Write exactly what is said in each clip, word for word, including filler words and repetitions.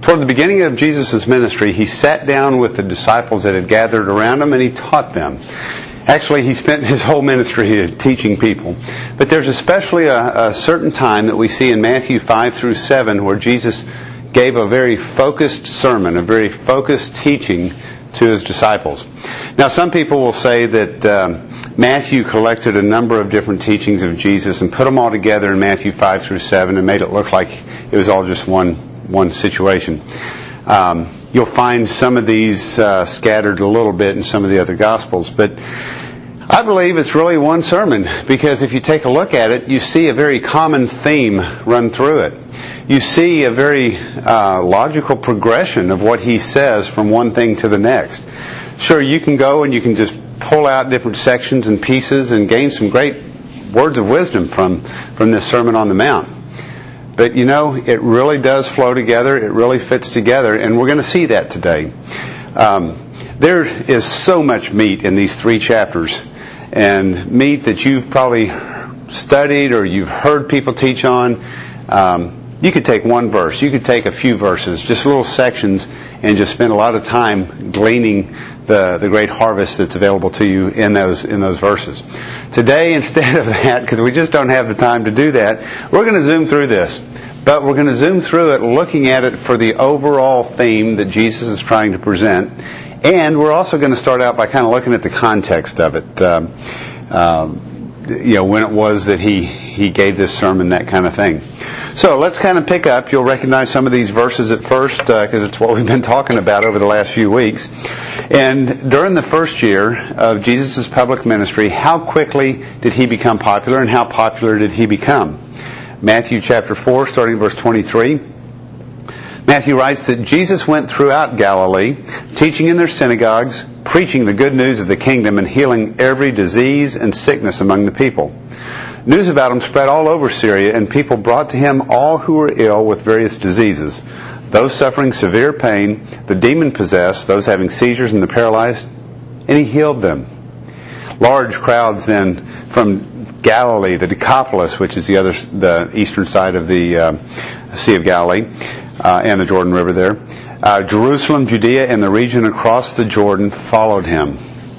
Toward the beginning of Jesus' ministry, he sat down with the disciples that had gathered around him and he taught them. Actually, he spent his whole ministry teaching people. But there's especially a, a certain time that we see in Matthew five through seven where Jesus gave a very focused sermon, a very focused teaching to his disciples. Now, some people will say that um, Matthew collected a number of different teachings of Jesus and put them all together in Matthew five through seven and made it look like it was all just one one situation. Um, you'll find some of these uh, scattered a little bit in some of the other Gospels, but I believe it's really one sermon, because if you take a look at it, you see a very common theme run through it. You see a very uh, logical progression of what he says from one thing to the next. Sure, you can go and you can just pull out different sections and pieces and gain some great words of wisdom from, from this Sermon on the Mount. But, you know, it really does flow together. It really fits together, and we're going to see that today. Um, there is so much meat in these three chapters, and meat that you've probably studied or you've heard people teach on. Um, you could take one verse, you could take a few verses, just little sections, and just spend a lot of time gleaning the, the great harvest that's available to you in those in those verses. Today, instead of that, because we just don't have the time to do that, we're going to zoom through this. But we're going to zoom through it looking at it for the overall theme that Jesus is trying to present. And we're also going to start out by kind of looking at the context of it. Um, um, you know, when it was that he, he gave this sermon, that kind of thing. So let's kind of pick up. You'll recognize some of these verses at first because uh, it's what we've been talking about over the last few weeks. And during the first year of Jesus' public ministry, how quickly did he become popular and how popular did he become? Matthew chapter four, starting verse twenty-three. Matthew writes that Jesus went throughout Galilee, teaching in their synagogues, preaching the good news of the kingdom, and healing every disease and sickness among the people. News about him spread all over Syria, and people brought to him all who were ill with various diseases, those suffering severe pain, the demon-possessed, those having seizures, and the paralyzed, and he healed them. Large crowds then from Galilee, the Decapolis, which is the other, the eastern side of the uh, Sea of Galilee, uh, and the Jordan River there, uh, Jerusalem, Judea, and the region across the Jordan followed him.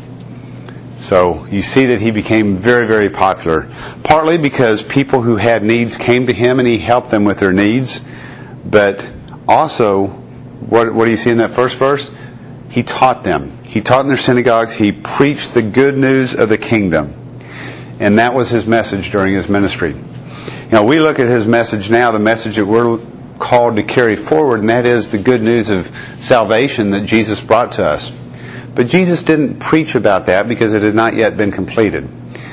So you see that he became very, very popular, partly because people who had needs came to him and he helped them with their needs, but also, what, what do you see in that first verse? He taught them. He taught in their synagogues. He preached the good news of the kingdom. And that was his message during his ministry. You know, we look at his message now, the message that we're called to carry forward, and that is the good news of salvation that Jesus brought to us. But Jesus didn't preach about that because it had not yet been completed.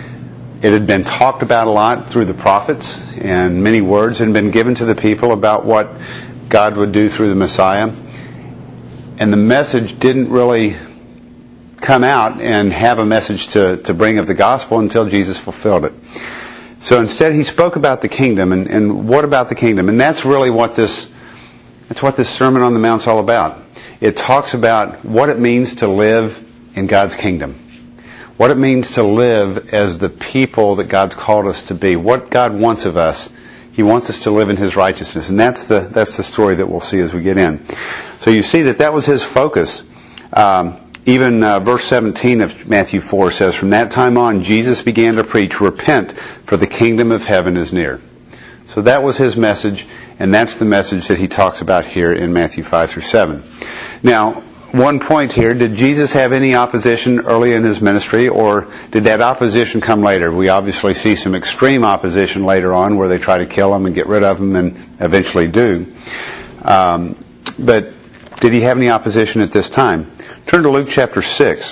It had been talked about a lot through the prophets, and many words had been given to the people about what God would do through the Messiah. And the message didn't really come out and have a message to, to bring of the gospel until Jesus fulfilled it. So instead he spoke about the kingdom, and, and what about the kingdom? And that's really what this, that's what this Sermon on the Mount's all about. It talks about what it means to live in God's kingdom. What it means to live as the people that God's called us to be. What God wants of us. He wants us to live in His righteousness. And that's the, that's the story that we'll see as we get in. So you see that that was His focus. Um, Even uh, verse seventeen of Matthew four says, "From that time on, Jesus began to preach, 'Repent, for the kingdom of heaven is near.'" So that was his message, and that's the message that he talks about here in Matthew five through seven. Now, one point here, did Jesus have any opposition early in his ministry, or did that opposition come later? We obviously see some extreme opposition later on where they try to kill him and get rid of him and eventually do. Um, but did he have any opposition at this time? Turn to Luke chapter six.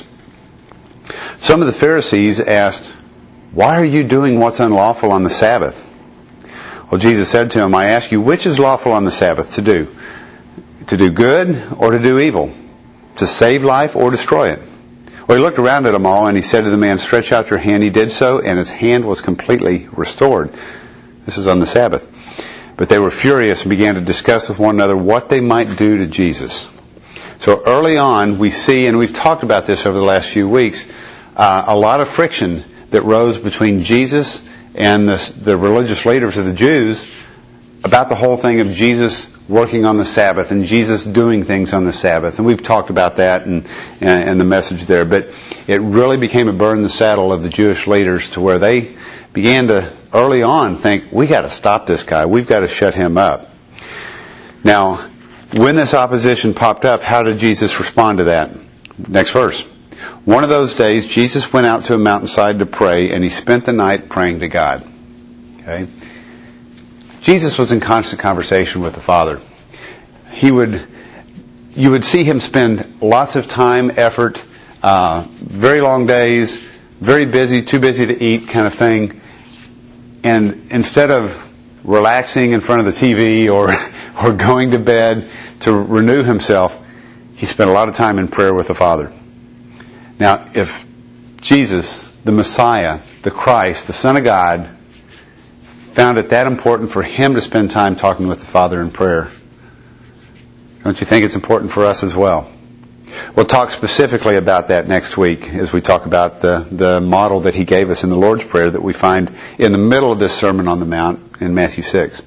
Some of the Pharisees asked, "Why are you doing what's unlawful on the Sabbath?" Well, Jesus said to him, "I ask you, which is lawful on the Sabbath to do? To do good or to do evil? To save life or destroy it?" Well, he looked around at them all and he said to the man, "Stretch out your hand." He did so, and his hand was completely restored. This is on the Sabbath. But they were furious and began to discuss with one another what they might do to Jesus. So early on, we see, and we've talked about this over the last few weeks, uh, a lot of friction that rose between Jesus and the, the religious leaders of the Jews about the whole thing of Jesus working on the Sabbath and Jesus doing things on the Sabbath. And we've talked about that and, and, and the message there. But it really became a burn in the saddle of the Jewish leaders to where they began to early on think, we got to stop this guy. We've got to shut him up. Now, when this opposition popped up, how did Jesus respond to that? Next verse. One of those days, Jesus went out to a mountainside to pray, and he spent the night praying to God. Okay? Jesus was in constant conversation with the Father. He would, you would see him spend lots of time, effort, uh, very long days, very busy, too busy to eat kind of thing. And instead of relaxing in front of the T V or or going to bed to renew himself, he spent a lot of time in prayer with the Father. Now, if Jesus, the Messiah, the Christ, the Son of God, found it that important for him to spend time talking with the Father in prayer, don't you think it's important for us as well? We'll talk specifically about that next week as we talk about the, the model that he gave us in the Lord's Prayer that we find in the middle of this Sermon on the Mount in Matthew six.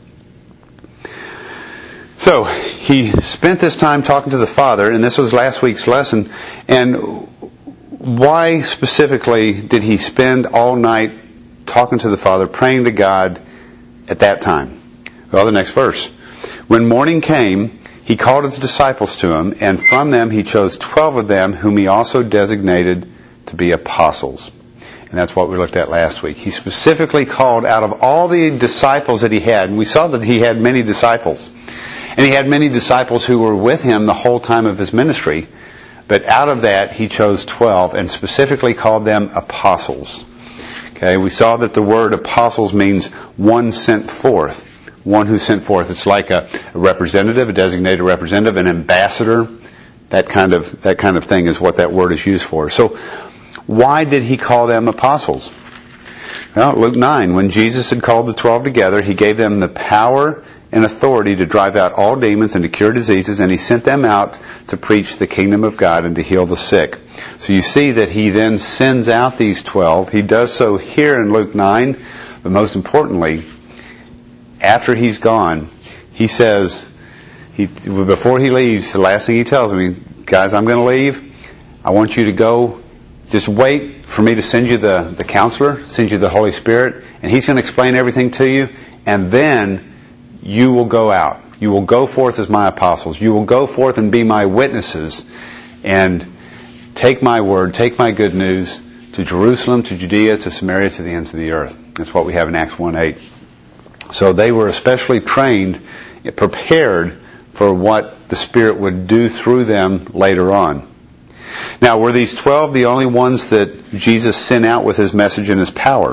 So, he spent this time talking to the Father, and this was last week's lesson. And why specifically did he spend all night talking to the Father, praying to God at that time? Well, the next verse. When morning came, he called his disciples to him, and from them he chose twelve of them, whom he also designated to be apostles. And that's what we looked at last week. He specifically called out of all the disciples that he had, and we saw that he had many disciples. And he had many disciples who were with him the whole time of his ministry. But out of that, he chose twelve and specifically called them apostles. Okay, we saw that the word apostles means one sent forth. One who sent forth. It's like a, a representative, a designated representative, an ambassador. That kind of that kind of thing is what that word is used for. So, why did he call them apostles? Well, Luke nine, when Jesus had called the twelve together, he gave them the power and authority to drive out all demons and to cure diseases, and he sent them out to preach the kingdom of God and to heal the sick. So you see that he then sends out these twelve. He does so here in Luke nine, but most importantly, after he's gone, he says, he, before he leaves, the last thing he tells me, guys, I'm going to leave. I want you to go. Just wait for me to send you the, the counselor, send you the Holy Spirit, and he's going to explain everything to you, and then you will go out. You will go forth as my apostles. You will go forth and be my witnesses and take my word, take my good news to Jerusalem, to Judea, to Samaria, to the ends of the earth. That's what we have in Acts one eight. So they were especially trained, prepared for what the Spirit would do through them later on. Now, were these twelve the only ones that Jesus sent out with his message and his power?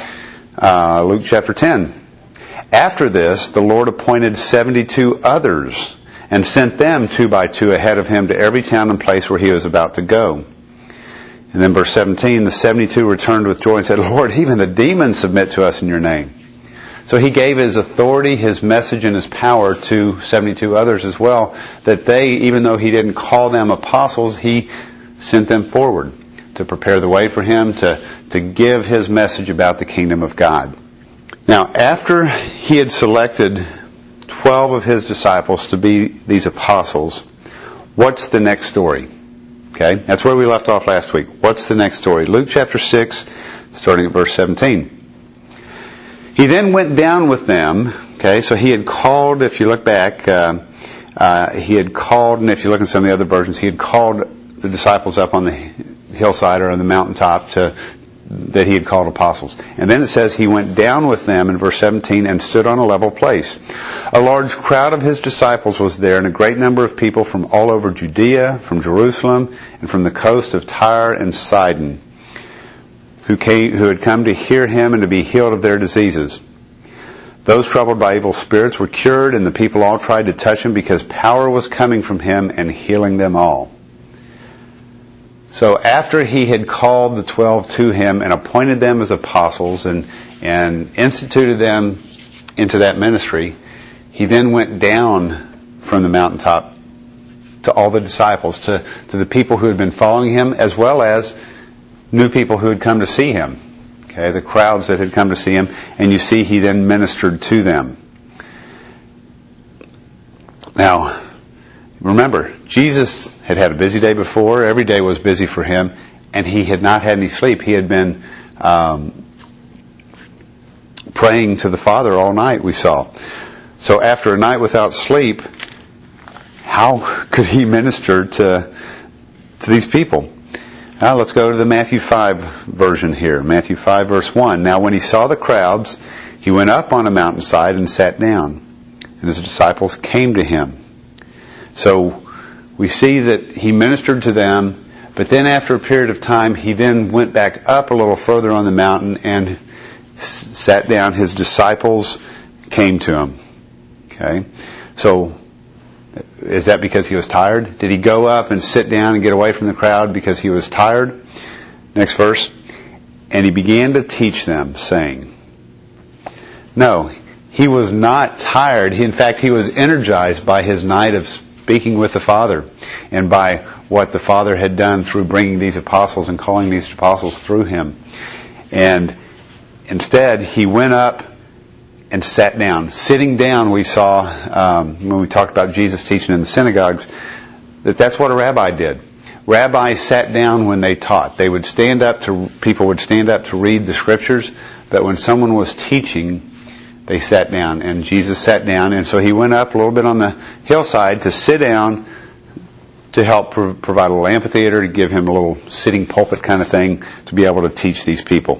Uh, Luke chapter ten. After this, the Lord appointed seventy-two others and sent them two by two ahead of him to every town and place where he was about to go. And then verse seventeen, the seventy-two returned with joy and said, Lord, even the demons submit to us in your name. So he gave his authority, his message, and his power to seventy-two others as well, that they, even though he didn't call them apostles, he sent them forward to prepare the way for him, to, to give his message about the kingdom of God. Now, after he had selected twelve of his disciples to be these apostles, what's the next story? Okay, that's where we left off last week. What's the next story? Luke chapter six, starting at verse seventeen. He then went down with them. Okay, so he had called, if you look back, uh, uh, he had called, and if you look at some of the other versions, he had called the disciples up on the hillside or on the mountaintop to that he had called apostles. And then it says he went down with them in verse seventeen and stood on a level place. A large crowd of his disciples was there, and a great number of people from all over Judea, from Jerusalem, and from the coast of Tyre and Sidon, who came, who had come to hear him and to be healed of their diseases. Those troubled by evil spirits were cured, and the people all tried to touch him because power was coming from him and healing them all. So after he had called the twelve to him and appointed them as apostles and, and instituted them into that ministry, he then went down from the mountaintop to all the disciples, to, to the people who had been following him, as well as new people who had come to see him. Okay, the crowds that had come to see him, and you see he then ministered to them. Now, remember, Jesus had had a busy day before. Every day was busy for him, and he had not had any sleep. He had been um, praying to the Father all night, we saw. So after a night without sleep, how could he minister to to these people? Now let's go to the Matthew five version here. Matthew five verse one. Now when he saw the crowds, he went up on a mountainside and sat down, and his disciples came to him. So we see that he ministered to them, but then after a period of time, he then went back up a little further on the mountain and s- sat down. His disciples came to him. Okay? So, is that because he was tired? Did he go up and sit down and get away from the crowd because he was tired? Next verse. And he began to teach them, saying. No, he was not tired. He, in fact, he was energized by his night of speaking with the Father and by what the Father had done through bringing these apostles and calling these apostles through him. And instead, he went up and sat down. Sitting down, we saw, um, when we talked about Jesus teaching in the synagogues, that that's what a rabbi did. Rabbis sat down when they taught. They would stand up to, people would stand up to read the scriptures, but when someone was teaching, they sat down. And Jesus sat down, and so he went up a little bit on the hillside to sit down to help pro- provide a little amphitheater, to give him a little sitting pulpit kind of thing to be able to teach these people.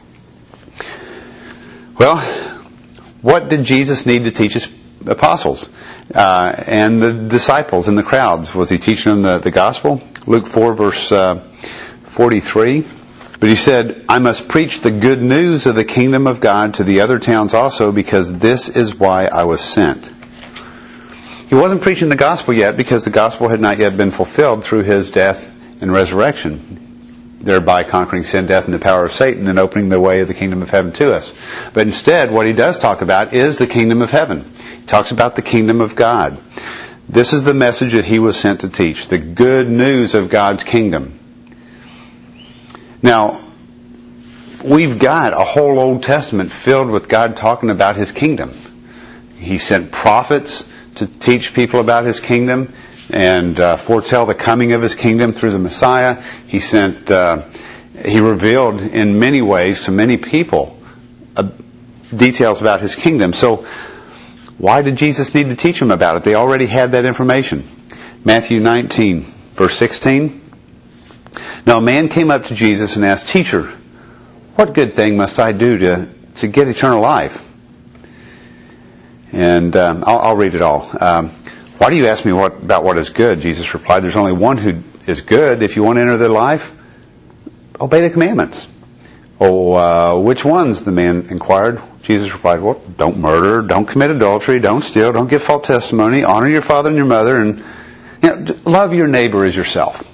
Well, what did Jesus need to teach his apostles uh, and the disciples and the crowds? Was he teaching them the, the gospel? Luke four verse uh, forty-three. But he said, I must preach the good news of the kingdom of God to the other towns also, because this is why I was sent. He wasn't preaching the gospel yet because the gospel had not yet been fulfilled through his death and resurrection, thereby conquering sin, death, and the power of Satan and opening the way of the kingdom of heaven to us. But instead, what he does talk about is the kingdom of heaven. He talks about the kingdom of God. This is the message that he was sent to teach, the good news of God's kingdom. Now, we've got a whole Old Testament filled with God talking about his kingdom. He sent prophets to teach people about his kingdom and uh, foretell the coming of his kingdom through the Messiah. He sent, uh, he revealed in many ways to many people uh, details about his kingdom. So, why did Jesus need to teach them about it? They already had that information. Matthew nineteen, verse sixteen. Now a man came up to Jesus and asked, Teacher, what good thing must I do to, to get eternal life? And um, I'll, I'll read it all. Um, Why do you ask me what, about what is good? Jesus replied, there's only one who is good. If you want to enter the life, obey the commandments. Oh, uh, which ones? The man inquired. Jesus replied, well, don't murder, don't commit adultery, don't steal, don't give false testimony, honor your father and your mother, and you know, love your neighbor as yourself.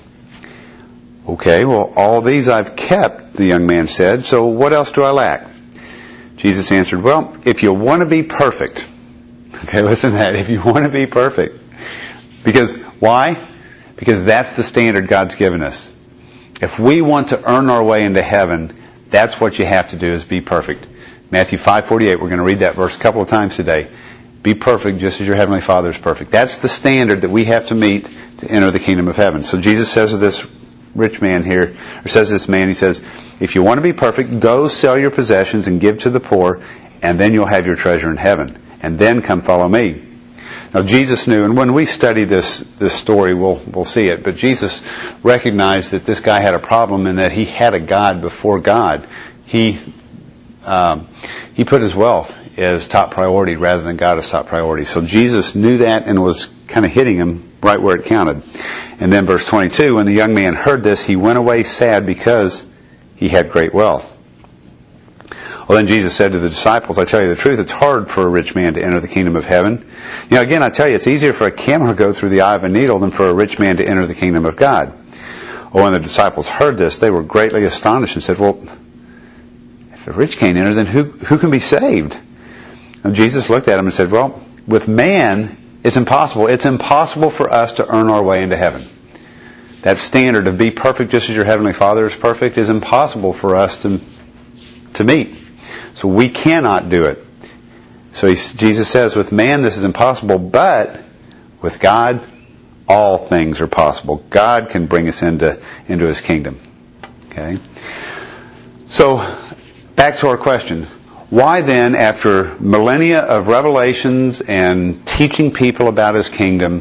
Okay, well, all these I've kept, the young man said, so what else do I lack? Jesus answered, well, if you want to be perfect, okay, listen to that, if you want to be perfect, because, why? Because that's the standard God's given us. If we want to earn our way into heaven, that's what you have to do, is be perfect. Matthew five forty-eight, we're going to read that verse a couple of times today. Be perfect just as your heavenly Father is perfect. That's the standard that we have to meet to enter the kingdom of heaven. So Jesus says to this rich man here, or says to this man, he says, if you want to be perfect, go sell your possessions and give to the poor, and then you'll have your treasure in heaven. And then come follow me. Now Jesus knew, and when we study this this story, we'll we'll see it. But Jesus recognized that this guy had a problem, and that he had a God before God. He um, he put his wealth as top priority rather than God as top priority. So Jesus knew that and was kind of hitting him right where it counted. And then verse twenty-two, when the young man heard this, he went away sad because he had great wealth. Well, then Jesus said to the disciples, I tell you the truth, it's hard for a rich man to enter the kingdom of heaven. You know, again, I tell you, it's easier for a camel to go through the eye of a needle than for a rich man to enter the kingdom of God. Well, when the disciples heard this, they were greatly astonished and said, well, if the rich can't enter, then who, who can be saved? And Jesus looked at them and said, well, with man, it's impossible. It's impossible for us to earn our way into heaven. That standard of be perfect just as your heavenly Father is perfect is impossible for us to, to meet. So we cannot do it. So he, Jesus says, with man this is impossible, but With God, all things are possible. God can bring us into, into His kingdom. Okay? So, back to our question. Why then, after millennia of revelations and teaching people about His kingdom,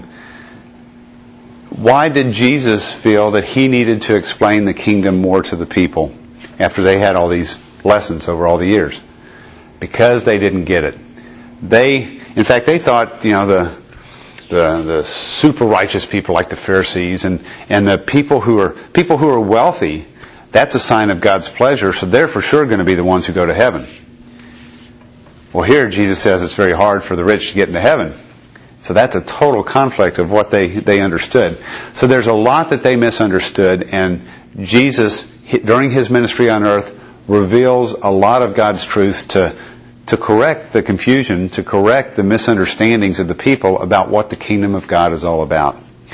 why did Jesus feel that He needed to explain the kingdom more to the people after they had all these lessons over all the years? Because they didn't get it. They, in fact, they thought, you know, the the the super righteous people like the Pharisees and and the people who are people who are wealthy, that's a sign of God's pleasure, so they're for sure going to be the ones who go to heaven. Well, here Jesus says it's very hard for the rich to get into heaven. So that's a total conflict of what they, they understood. So there's a lot that they misunderstood, and Jesus, during His ministry on earth, reveals a lot of God's truth to, to correct the confusion, to correct the misunderstandings of the people about what the kingdom of God is all about.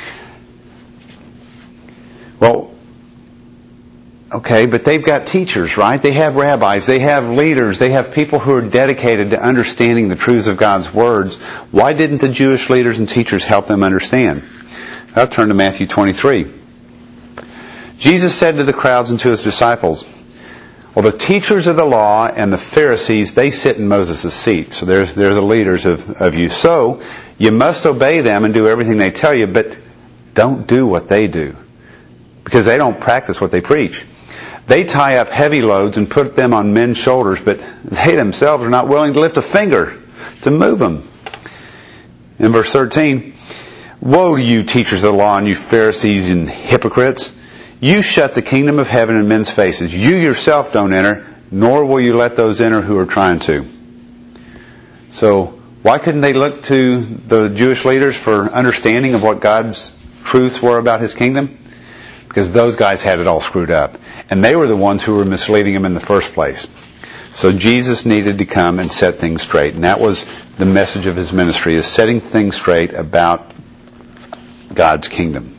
Well, okay, but they've got teachers, right? They have rabbis, they have leaders, they have people who are dedicated to understanding the truths of God's words. Why didn't the Jewish leaders and teachers help them understand? I'll turn to Matthew twenty-three. Jesus said to the crowds and to His disciples, well, the teachers of the law and the Pharisees, they sit in Moses' seat. So they're, they're the leaders of, of you. So you must obey them and do everything they tell you, but don't do what they do, because they don't practice what they preach. They tie up heavy loads and put them on men's shoulders, but they themselves are not willing to lift a finger to move them. In verse thirteen, woe to you, teachers of the law, and you Pharisees and hypocrites! You shut the kingdom of heaven in men's faces. You yourself don't enter, nor will you let those enter who are trying to. So, why couldn't they look to the Jewish leaders for understanding of what God's truths were about His kingdom? Because those guys had it all screwed up. And they were the ones who were misleading them in the first place. So Jesus needed to come and set things straight. And that was the message of His ministry, is setting things straight about God's kingdom.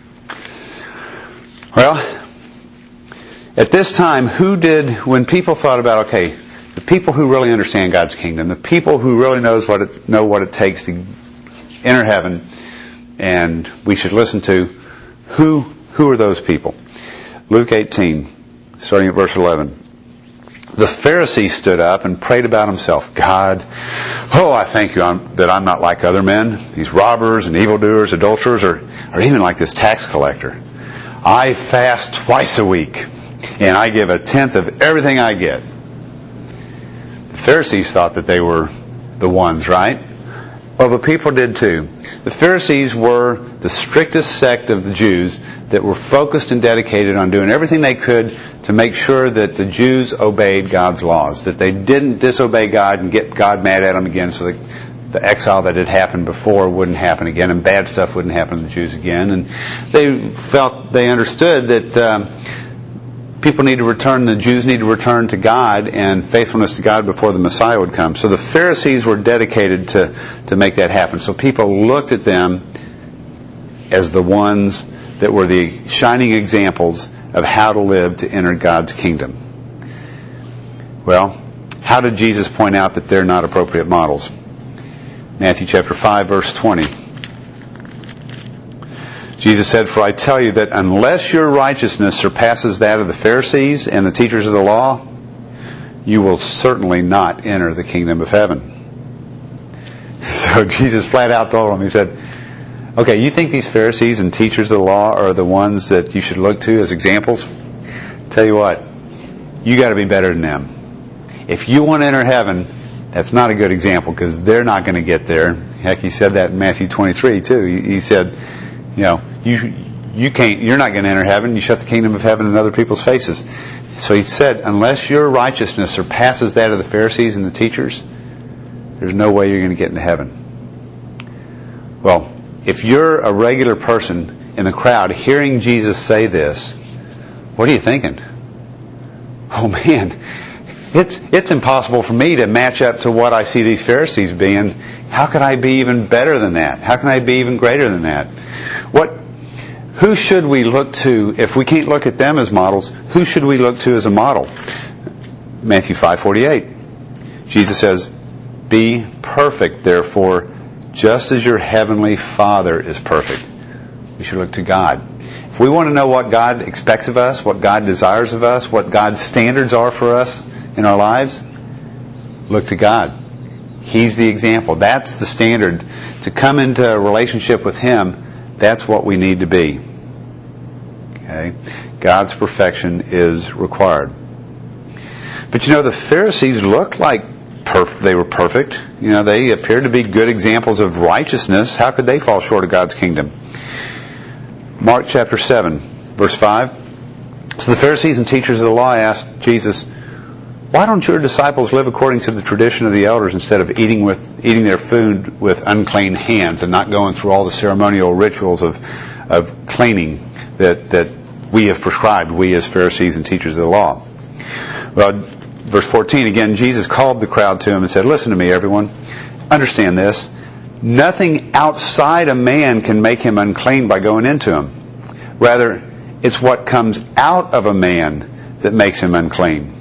Well, at this time, who did, when people thought about, okay, the people who really understand God's kingdom, the people who really knows what it, know what it takes to enter heaven, and we should listen to, who Who are those people? Luke eighteen, starting at verse eleven. The Pharisee stood up and prayed about himself. God, oh, I thank you I'm, that I'm not like other men, these robbers and evildoers, adulterers, or, or even like this tax collector. I fast twice a week, and I give a tenth of everything I get. The Pharisees thought that they were the ones, right? Well, the people did too. The Pharisees were the strictest sect of the Jews that were focused and dedicated on doing everything they could to make sure that the Jews obeyed God's laws, that they didn't disobey God and get God mad at them again, so that the exile that had happened before wouldn't happen again, and bad stuff wouldn't happen to the Jews again. And they felt, they understood that um, people need to return, the Jews need to return to God and faithfulness to God before the Messiah would come. So the Pharisees were dedicated to, to make that happen. So people looked at them as the ones that were the shining examples of how to live to enter God's kingdom. Well, how did Jesus point out that they're not appropriate models? Matthew chapter five, verse twenty. Jesus said, for I tell you that unless your righteousness surpasses that of the Pharisees and the teachers of the law, you will certainly not enter the kingdom of heaven. So Jesus flat out told them, He said, okay, you think these Pharisees and teachers of the law are the ones that you should look to as examples? Tell you what, you got to be better than them. If you want to enter heaven, that's not a good example, because they're not going to get there. Heck, He said that in Matthew twenty-three too. He said, you know, you you can't, you're not going to enter heaven. You shut the kingdom of heaven in other people's faces. So He said, unless your righteousness surpasses that of the Pharisees and the teachers, there's no way you're going to get into heaven. Well, if you're a regular person in the crowd hearing Jesus say this, what are you thinking? Oh man, it's it's impossible for me to match up to what I see these Pharisees being. How can I be even better than that? How can I be even greater than that? What? Who should we look to if we can't look at them as models? Who should we look to as a model? Matthew five forty-eight. Jesus says, "Be perfect, therefore, just as your heavenly Father is perfect. We should look to God. If we want to know what God expects of us, what God desires of us, what God's standards are for us in our lives, look to God. He's the example. That's the standard. To come into a relationship with Him, that's what we need to be. Okay? God's perfection is required. But you know, the Pharisees looked like perf- they were perfect. You know, they appeared to be good examples of righteousness. How could they fall short of God's kingdom? Mark chapter seven, verse five. So the Pharisees and teachers of the law asked Jesus, "Why don't your disciples live according to the tradition of the elders instead of eating with eating their food with unclean hands and not going through all the ceremonial rituals of of cleaning that that we have prescribed, we as Pharisees and teachers of the law?" Well, verse fourteen, again, Jesus called the crowd to him and said, "Listen to me, everyone. Understand this. Nothing outside a man can make him unclean by going into him. Rather, it's what comes out of a man that makes him unclean."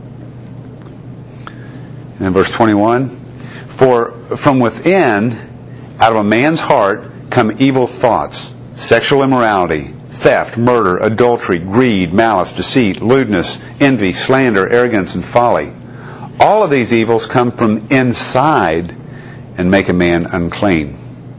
And then verse twenty-one, "For from within, out of a man's heart, come evil thoughts, sexual immorality, theft, murder, adultery, greed, malice, deceit, lewdness, envy, slander, arrogance, and folly. All of these evils come from inside and make a man unclean."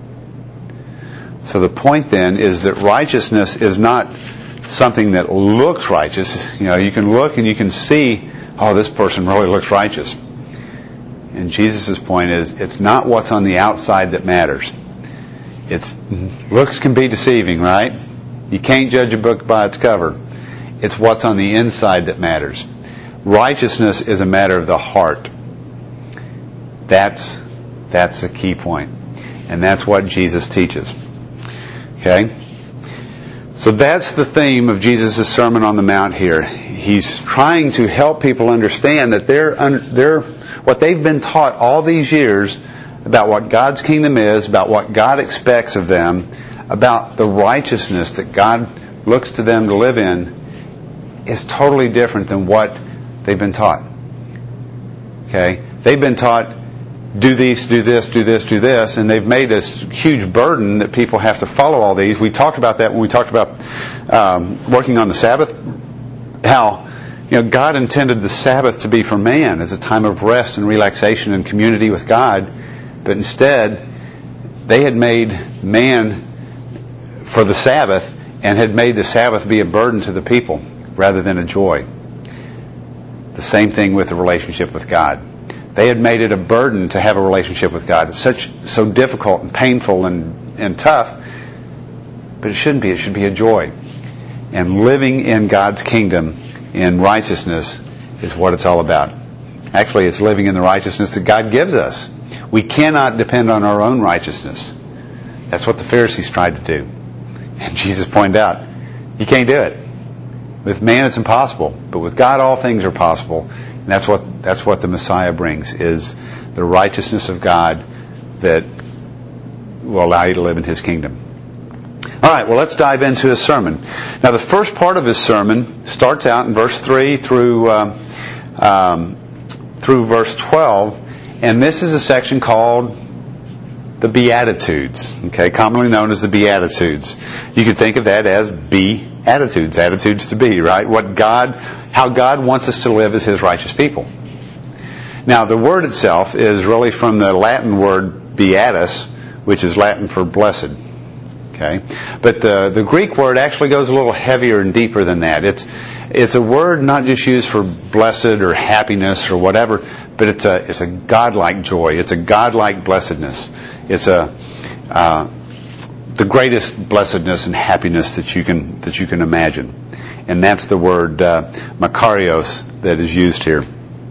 So the point then is that righteousness is not something that looks righteous. You know, you can look and you can see, oh, this person really looks righteous. And Jesus' point is, it's not what's on the outside that matters. It's looks can be deceiving, right? You can't judge a book by its cover. It's what's on the inside that matters. Righteousness is a matter of the heart. That's that's a key point. And that's what Jesus teaches. Okay? So that's the theme of Jesus' Sermon on the Mount here. He's trying to help people understand that they're, they're what they've been taught all these years about what God's kingdom is, about what God expects of them, about the righteousness that God looks to them to live in, is totally different than what they've been taught. Okay? They've been taught, do these, do this, do this, do this, and they've made this huge burden that people have to follow all these. We talked about that when we talked about um, working on the Sabbath, how you know God intended the Sabbath to be for man as a time of rest and relaxation and community with God, but instead they had made man for the Sabbath and had made the Sabbath be a burden to the people rather than a joy. The same thing with the relationship with God. They had made it a burden to have a relationship with God. It's such so difficult and painful and, and tough, but it shouldn't be. It should be a joy. And living in God's kingdom in righteousness is what it's all about. Actually, it's living in the righteousness that God gives us. We cannot depend on our own righteousness. That's what the Pharisees tried to do. And Jesus pointed out, you can't do it. With man it's impossible, but with God all things are possible. And that's what that's what the Messiah brings, is the righteousness of God that will allow you to live in His kingdom. All right, well, let's dive into His sermon. Now, the first part of His sermon starts out in verse three through um, um, through verse twelve, and this is a section called the Beatitudes, okay, commonly known as the Beatitudes. You could think of that as be attitudes, attitudes to be, right? What God, how God wants us to live as His righteous people. Now, the word itself is really from the Latin word beatus, which is Latin for blessed. Okay, but the the Greek word actually goes a little heavier and deeper than that. It's it's a word not just used for blessed or happiness or whatever, but it's a it's a godlike joy. It's a godlike blessedness. It's a uh, the greatest blessedness and happiness that you can that you can imagine, and that's the word uh, makarios that is used here.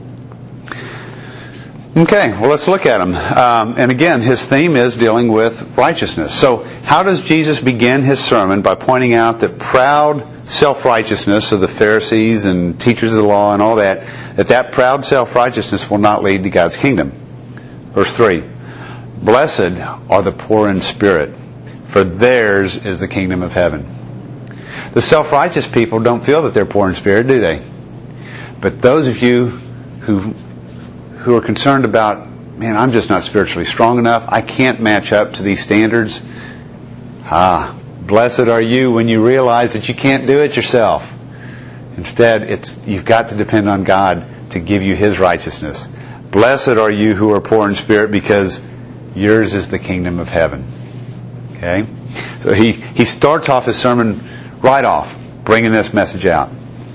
Okay, well, let's look at him. Um, and again, his theme is dealing with righteousness. So, how does Jesus begin his sermon? By pointing out that proud self-righteousness of the Pharisees and teachers of the law and all that, that that proud self-righteousness will not lead to God's kingdom. Verse three, blessed are the poor in spirit, for theirs is the kingdom of heaven. The self-righteous people don't feel that they're poor in spirit, do they? But those of you who who are concerned about man, I'm just not spiritually strong enough. I can't match up to these standards. Ah, blessed are you when you realize that you can't do it yourself. Instead, it's you've got to depend on God to give you His righteousness. Blessed are you who are poor in spirit, because yours is the kingdom of heaven. Okay? So he, he starts off his sermon right off, bringing this message out.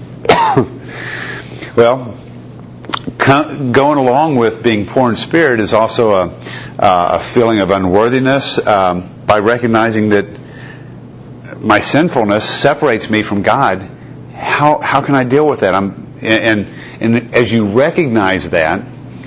Well, co- going along with being poor in spirit is also a, uh, a feeling of unworthiness, um, by recognizing that my sinfulness separates me from God. How how can I deal with that? I'm and and as you recognize that,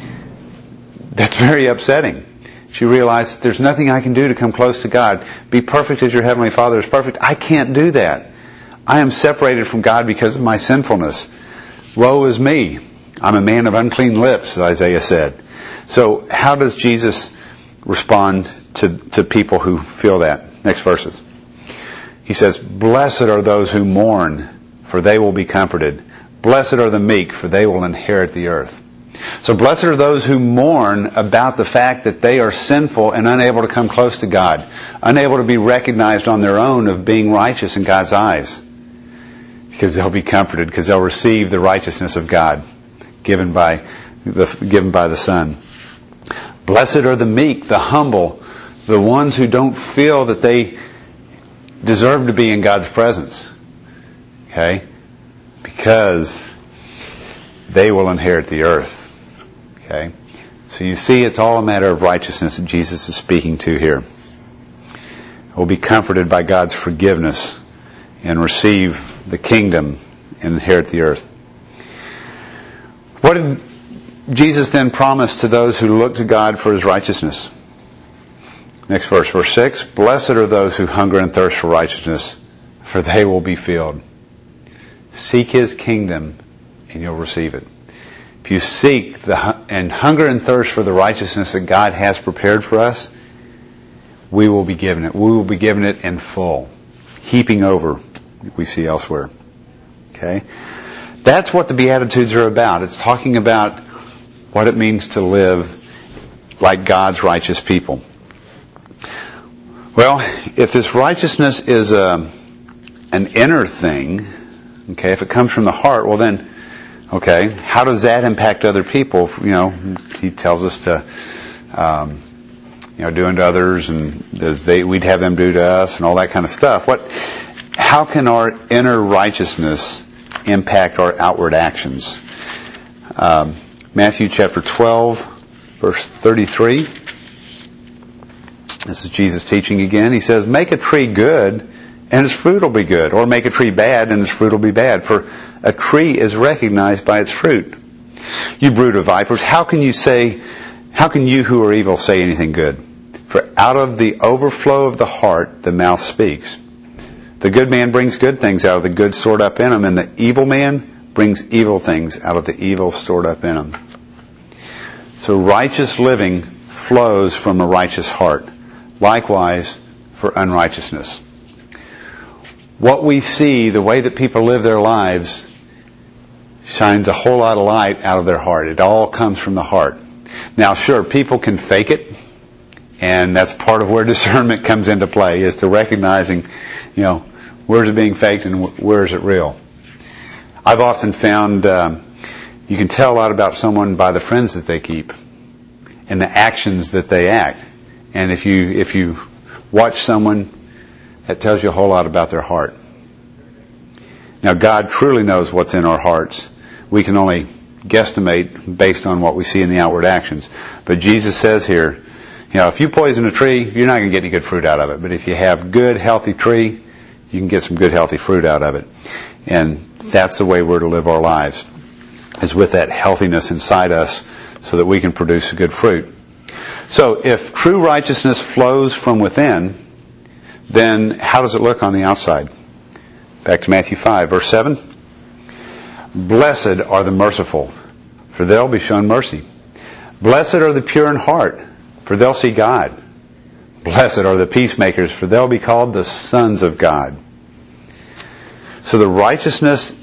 that's very upsetting. You realize there's nothing I can do to come close to God. Be perfect as your Heavenly Father is perfect. I can't do that. I am separated from God because of my sinfulness. Woe is me. I'm a man of unclean lips, as Isaiah said. So how does Jesus respond to, to people who feel that? Next verses. He says, blessed are those who mourn, for they will be comforted. Blessed are the meek, for they will inherit the earth. So blessed are those who mourn about the fact that they are sinful and unable to come close to God, unable to be recognized on their own of being righteous in God's eyes, because they'll be comforted, because they'll receive the righteousness of God given by the given by the Son. Blessed are the meek, the humble, the ones who don't feel that they deserve to be in God's presence. Okay? Because they will inherit the earth. Okay? So you see, it's all a matter of righteousness that Jesus is speaking to here. We'll be comforted by God's forgiveness and receive the kingdom and inherit the earth. What did Jesus then promise to those who look to God for His righteousness? Next verse, verse six. Blessed are those who hunger and thirst for righteousness, for they will be filled. Seek His kingdom and you'll receive it. If you seek the and hunger and thirst for the righteousness that God has prepared for us, we will be given it. We will be given it in full, heaping over, we see elsewhere. Okay? That's what the Beatitudes are about. It's talking about what it means to live like God's righteous people. Well, if this righteousness is a, an inner thing, okay, if it comes from the heart, well then, okay, how does that impact other people? You know, He tells us to, um, you know, do unto others, and as they, we'd have them do to us, and all that kind of stuff. What, how can our inner righteousness impact our outward actions? Um, Matthew chapter twelve, verse thirty-three. This is Jesus teaching again. He says, make a tree good, and its fruit will be good. Or make a tree bad, and its fruit will be bad. For a tree is recognized by its fruit. You brood of vipers, how can you say, how can you who are evil say anything good? For out of the overflow of the heart, the mouth speaks. The good man brings good things out of the good stored up in him, and the evil man brings evil things out of the evil stored up in him. So righteous living flows from a righteous heart. Likewise for unrighteousness. What we see, the way that people live their lives, shines a whole lot of light out of their heart. It all comes from the heart. Now, sure, people can fake it, and that's part of where discernment comes into play, is to recognizing, you know, where is it being faked and where is it real. I've often found um, you can tell a lot about someone by the friends that they keep and the actions that they act. And if you if you watch someone, that tells you a whole lot about their heart. Now, God truly knows what's in our hearts. We can only guesstimate based on what we see in the outward actions. But Jesus says here, you know, if you poison a tree, you're not going to get any good fruit out of it. But if you have good, healthy tree, you can get some good, healthy fruit out of it. And that's the way we're to live our lives, is with that healthiness inside us so that we can produce good fruit. So if true righteousness flows from within, then how does it look on the outside? Back to Matthew five, verse seven. Blessed are the merciful, for they'll be shown mercy. Blessed are the pure in heart, for they'll see God. Blessed are the peacemakers, for they'll be called the sons of God. So the righteousness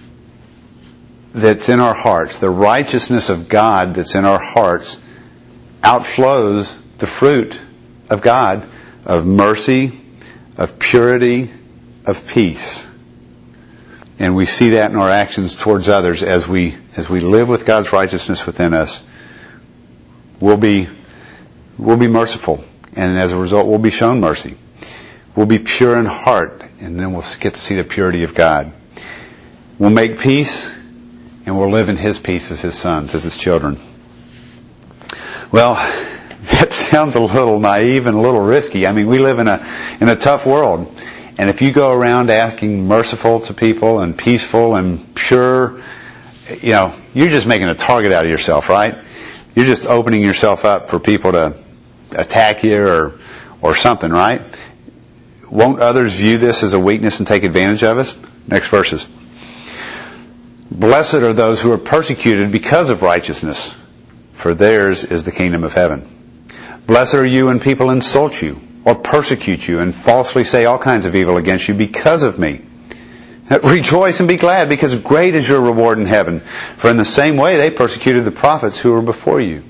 that's in our hearts, the righteousness of God that's in our hearts, outflows the fruit of God of mercy, of purity, of peace. And we see that in our actions towards others as we as we live with God's righteousness within us. We'll be we'll be merciful, and as a result, we'll be shown mercy. We'll be pure in heart, and then we'll get to see the purity of God. We'll make peace, and we'll live in His peace as His sons, as His children. Well, that sounds a little naive and a little risky. I mean, we live in a in a tough world. And if you go around asking merciful to people and peaceful and pure, you know, you're just making a target out of yourself, right? You're just opening yourself up for people to attack you or or something, right? Won't others view this as a weakness and take advantage of us? Next verses. Blessed are those who are persecuted because of righteousness, for theirs is the kingdom of heaven. Blessed are you when people insult you, or persecute you, and falsely say all kinds of evil against you because of me. Rejoice and be glad, because great is your reward in heaven. For in the same way they persecuted the prophets who were before you.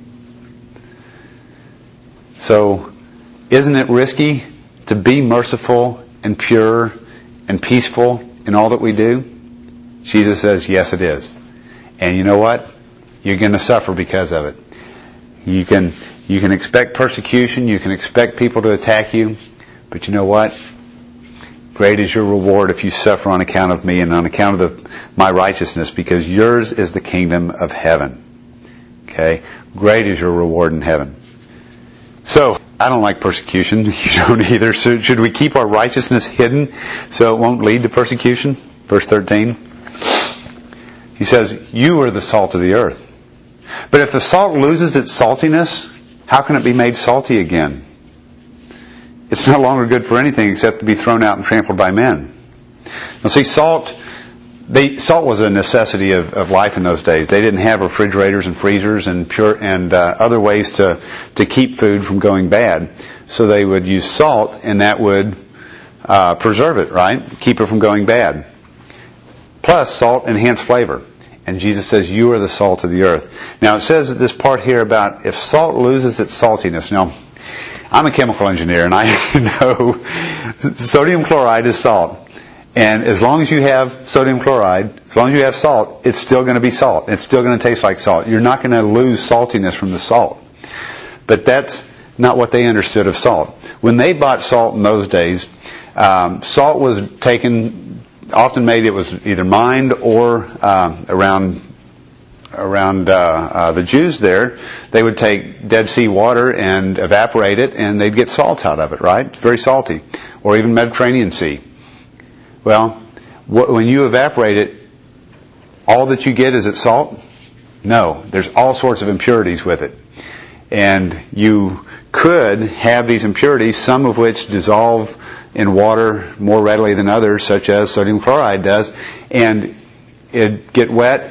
So, isn't it risky to be merciful and pure and peaceful in all that we do? Jesus says, yes, it is. And you know what? You're going to suffer because of it. You can you can expect persecution. You can expect people to attack you. But you know what? Great is your reward if you suffer on account of me and on account of the, my righteousness, because yours is the kingdom of heaven. Okay? Great is your reward in heaven. So, I don't like persecution. You don't either. So should we keep our righteousness hidden so it won't lead to persecution? Verse thirteen. He says, you are the salt of the earth. But if the salt loses its saltiness, how can it be made salty again? It's no longer good for anything except to be thrown out and trampled by men. Now see, salt, they, salt was a necessity of, of life in those days. They didn't have refrigerators and freezers and pure and uh, other ways to, to keep food from going bad. So they would use salt, and that would uh, preserve it, right? Keep it from going bad. Plus, salt enhanced flavor. And Jesus says, you are the salt of the earth. Now, it says this part here about if salt loses its saltiness. Now, I'm a chemical engineer, and I know sodium chloride is salt. And as long as you have sodium chloride, as long as you have salt, it's still going to be salt. It's still going to taste like salt. You're not going to lose saltiness from the salt. But that's not what they understood of salt. When they bought salt in those days, um, salt was taken, often made, it was either mined or uh, around around uh, uh, the Jews there, they would take Dead Sea water and evaporate it, and they'd get salt out of it, right? It's very salty. Or even Mediterranean Sea. Well, wh- when you evaporate it, all that you get is it salt? No. There's all sorts of impurities with it. And you could have these impurities, some of which dissolve in water more readily than others, such as sodium chloride does, and it'd get wet,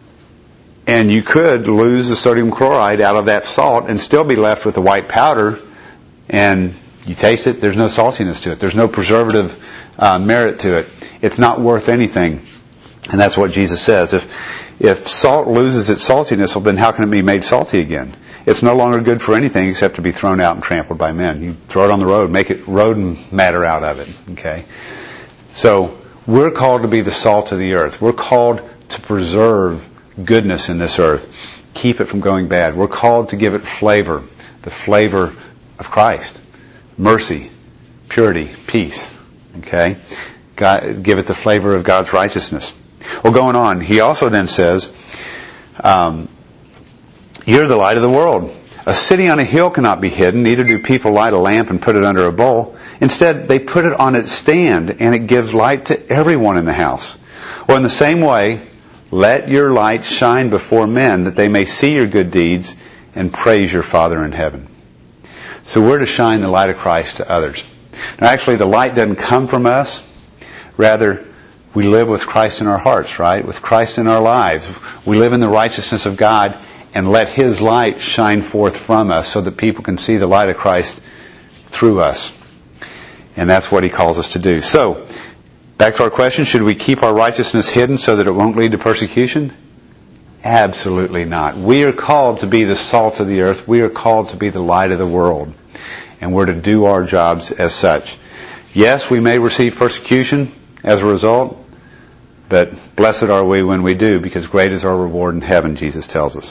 and you could lose the sodium chloride out of that salt and still be left with the white powder, and you taste it, there's no saltiness to it. There's no preservative uh, merit to it. It's not worth anything. And that's what Jesus says. If if salt loses its saltiness, well, then how can it be made salty again? It's no longer good for anything except to be thrown out and trampled by men. You throw it on the road, make it road matter out of it. Okay? So, we're called to be the salt of the earth. We're called to preserve goodness in this earth. Keep it from going bad. We're called to give it flavor. The flavor of Christ. Mercy, purity, peace. Okay? God, give it the flavor of God's righteousness. Well, going on, he also then says, um, you're the light of the world. A city on a hill cannot be hidden, neither do people light a lamp and put it under a bowl. Instead, they put it on its stand, and it gives light to everyone in the house. Well, in the same way, let your light shine before men, that they may see your good deeds and praise your Father in heaven. So we're to shine the light of Christ to others. Now, actually, the light doesn't come from us. Rather, we live with Christ in our hearts, right? With Christ in our lives. We live in the righteousness of God and let His light shine forth from us so that people can see the light of Christ through us. And that's what He calls us to do. So, back to our question, should we keep our righteousness hidden so that it won't lead to persecution? Absolutely not. We are called to be the salt of the earth. We are called to be the light of the world. And we're to do our jobs as such. Yes, we may receive persecution as a result, but blessed are we when we do, because great is our reward in heaven, Jesus tells us.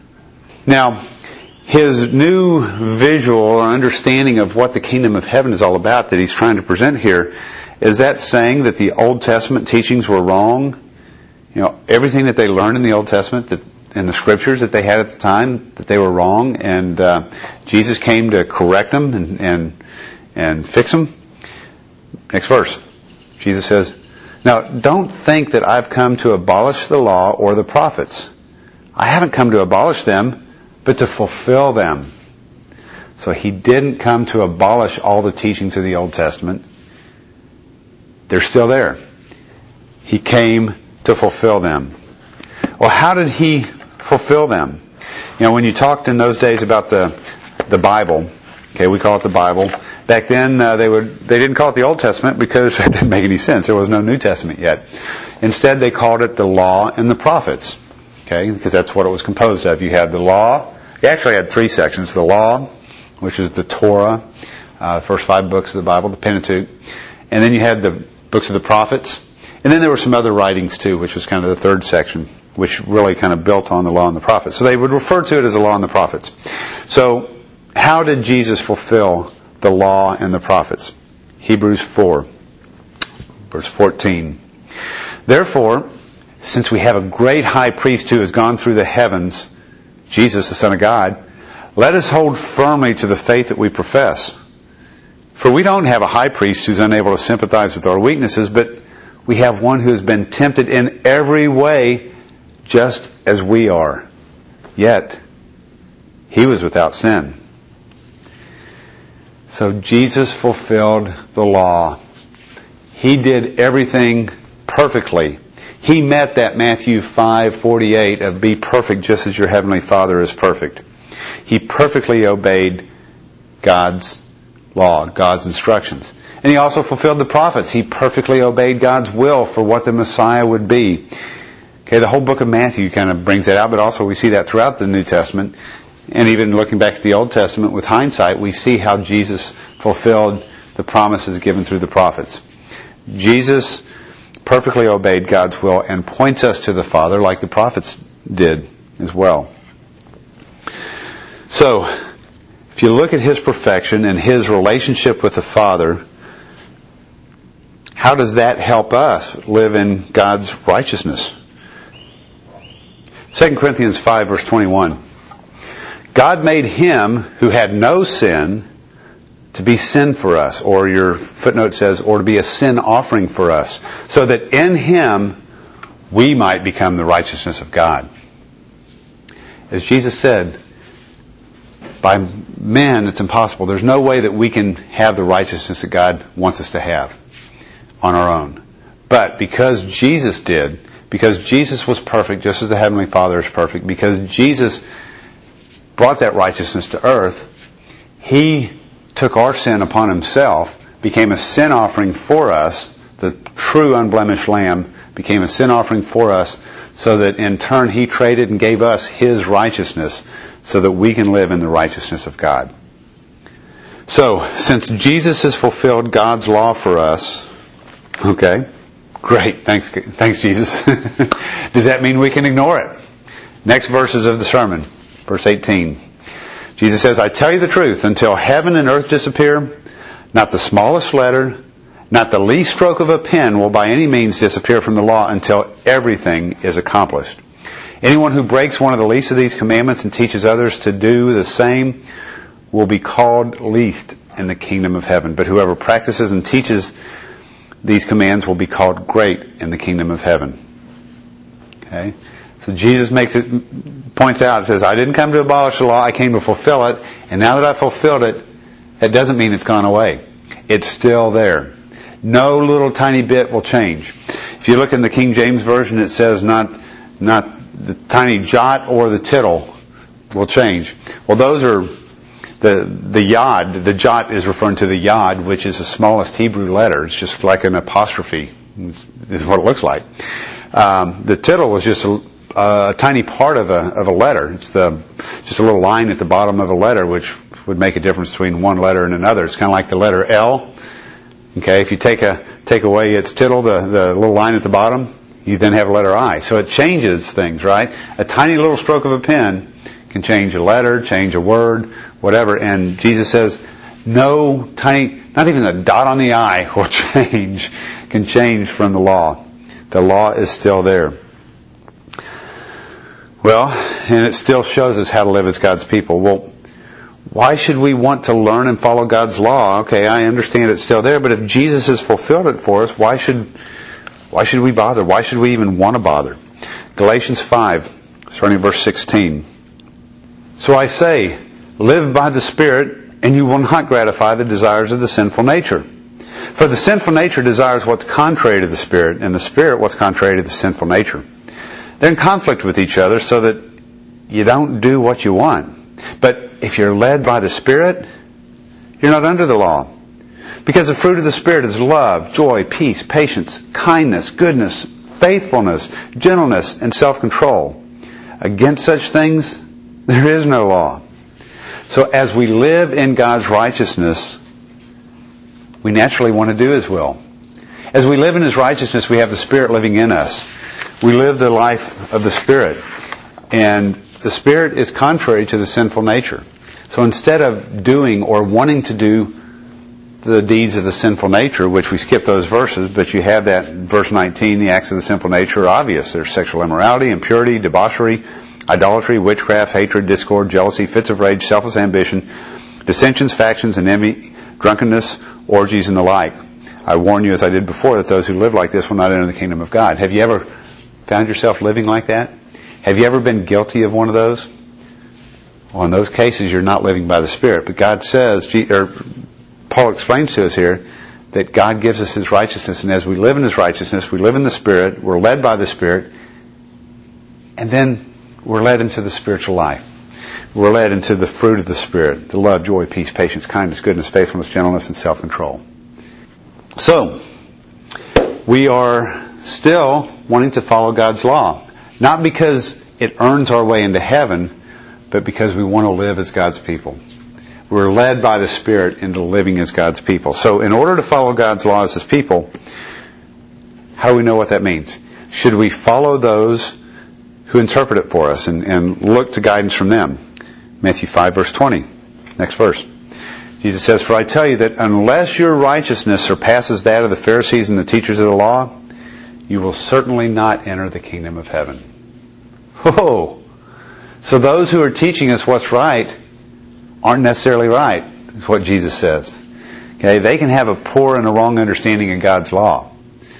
Now, his new visual or understanding of what the kingdom of heaven is all about that he's trying to present here, is that saying that the Old Testament teachings were wrong? You know, everything that they learned in the Old Testament, that in the scriptures that they had at the time, that they were wrong, and uh, Jesus came to correct them and, and and fix them. Next verse. Jesus says, "Now, don't think that I've come to abolish the law or the prophets. I haven't come to abolish them, but to fulfill them." So he didn't come to abolish all the teachings of the Old Testament. They're still there. He came to fulfill them. Well, how did he fulfill them? You know, when you talked in those days about the the Bible, okay, we call it the Bible. Back then, uh, they would they didn't call it the Old Testament because it didn't make any sense. There was no New Testament yet. Instead, they called it the Law and the Prophets, okay, because that's what it was composed of. You had the Law. You actually had three sections: the Law, which is the Torah, uh, the first five books of the Bible, the Pentateuch, and then you had the books of the prophets. And then there were some other writings too, which was kind of the third section, which really kind of built on the law and the prophets. So they would refer to it as the law and the prophets. So how did Jesus fulfill the law and the prophets? Hebrews four, verse fourteen. "Therefore, since we have a great high priest who has gone through the heavens, Jesus, the Son of God, let us hold firmly to the faith that we profess. For we don't have a high priest who's unable to sympathize with our weaknesses, but we have one who has been tempted in every way, just as we are. Yet, he was without sin." So Jesus fulfilled the law. He did everything perfectly. He met that Matthew five forty-eight of be perfect just as your heavenly Father is perfect. He perfectly obeyed God's law, God's instructions. And he also fulfilled the prophets. He perfectly obeyed God's will for what the Messiah would be. Okay, the whole book of Matthew kind of brings that out, but also we see that throughout the New Testament. And even looking back at the Old Testament with hindsight, we see how Jesus fulfilled the promises given through the prophets. Jesus perfectly obeyed God's will and points us to the Father like the prophets did as well. So, if you look at his perfection and his relationship with the Father, how does that help us live in God's righteousness? Second Corinthians five, verse twenty-one. "God made him who had no sin to be sin for us," or your footnote says, or to be a sin offering for us, "so that in him we might become the righteousness of God." As Jesus said, by men it's impossible. There's no way that we can have the righteousness that God wants us to have on our own. But because Jesus did, because Jesus was perfect just as the Heavenly Father is perfect, because Jesus brought that righteousness to earth, he took our sin upon himself, became a sin offering for us. The true unblemished Lamb became a sin offering for us, so that in turn he traded and gave us his righteousness so that we can live in the righteousness of God. So, since Jesus has fulfilled God's law for us, okay, great, thanks, thanks Jesus. Does that mean we can ignore it? Next verses of the sermon, verse eighteen. Jesus says, "I tell you the truth, until heaven and earth disappear, not the smallest letter, not the least stroke of a pen will by any means disappear from the law until everything is accomplished. Anyone who breaks one of the least of these commandments and teaches others to do the same will be called least in the kingdom of heaven. But whoever practices and teaches these commands will be called great in the kingdom of heaven." Okay? So Jesus makes it, points out, says, I didn't come to abolish the law, I came to fulfill it, and now that I've fulfilled it, that doesn't mean it's gone away. It's still there. No little tiny bit will change. If you look in the King James Version, it says not, not the tiny jot or the tittle will change. Well, those are the, the yod. The jot is referring to the yod, which is the smallest Hebrew letter. It's just like an apostrophe, is what it looks like. Um, the tittle was just a, a tiny part of a of a letter. It's the just a little line at the bottom of a letter, which would make a difference between one letter and another. It's kind of like the letter L. Okay, if you take a take away its tittle, the the little line at the bottom, you then have a letter I. So it changes things, right? A tiny little stroke of a pen can change a letter, change a word, whatever. And Jesus says, no tiny, not even a dot on the I will change, can change from the law. The law is still there. Well, and it still shows us how to live as God's people. Well, why should we want to learn and follow God's law? Okay, I understand it's still there, but if Jesus has fulfilled it for us, why should why should we bother? Why should we even want to bother? Galatians five, starting at verse sixteen. So I say, live by the Spirit, and you will not gratify the desires of the sinful nature. For the sinful nature desires what's contrary to the Spirit, and the Spirit what's contrary to the sinful nature. They're in conflict with each other so that you don't do what you want. But if you're led by the Spirit, you're not under the law. Because the fruit of the Spirit is love, joy, peace, patience, kindness, goodness, faithfulness, gentleness, and self-control. Against such things, there is no law. So as we live in God's righteousness, we naturally want to do His will. As we live in His righteousness, we have the Spirit living in us. We live the life of the Spirit. And the Spirit is contrary to the sinful nature. So instead of doing or wanting to do the deeds of the sinful nature, which we skip those verses, but you have that in verse nineteen, the acts of the sinful nature are obvious. There's sexual immorality, impurity, debauchery, idolatry, witchcraft, hatred, discord, jealousy, fits of rage, selfish ambition, dissensions, factions, and envy, drunkenness, orgies, and the like. I warn you, as I did before, that those who live like this will not enter the kingdom of God. Have you ever found yourself living like that? Have you ever been guilty of one of those? Well, in those cases, you're not living by the Spirit. But God says, or Paul explains to us here, that God gives us His righteousness, and as we live in His righteousness, we live in the Spirit, we're led by the Spirit, and then we're led into the spiritual life. We're led into the fruit of the Spirit, the love, joy, peace, patience, kindness, goodness, faithfulness, gentleness, and self-control. So, we are still wanting to follow God's law. Not because it earns our way into heaven, but because we want to live as God's people. We're led by the Spirit into living as God's people. So in order to follow God's laws as people, how do we know what that means? Should we follow those who interpret it for us and, and look to guidance from them? Matthew five, verse twenty. Next verse. Jesus says, for I tell you that unless your righteousness surpasses that of the Pharisees and the teachers of the law, you will certainly not enter the kingdom of heaven. Oh! So those who are teaching us what's right aren't necessarily right, is what Jesus says. Okay, they can have a poor and a wrong understanding of God's law.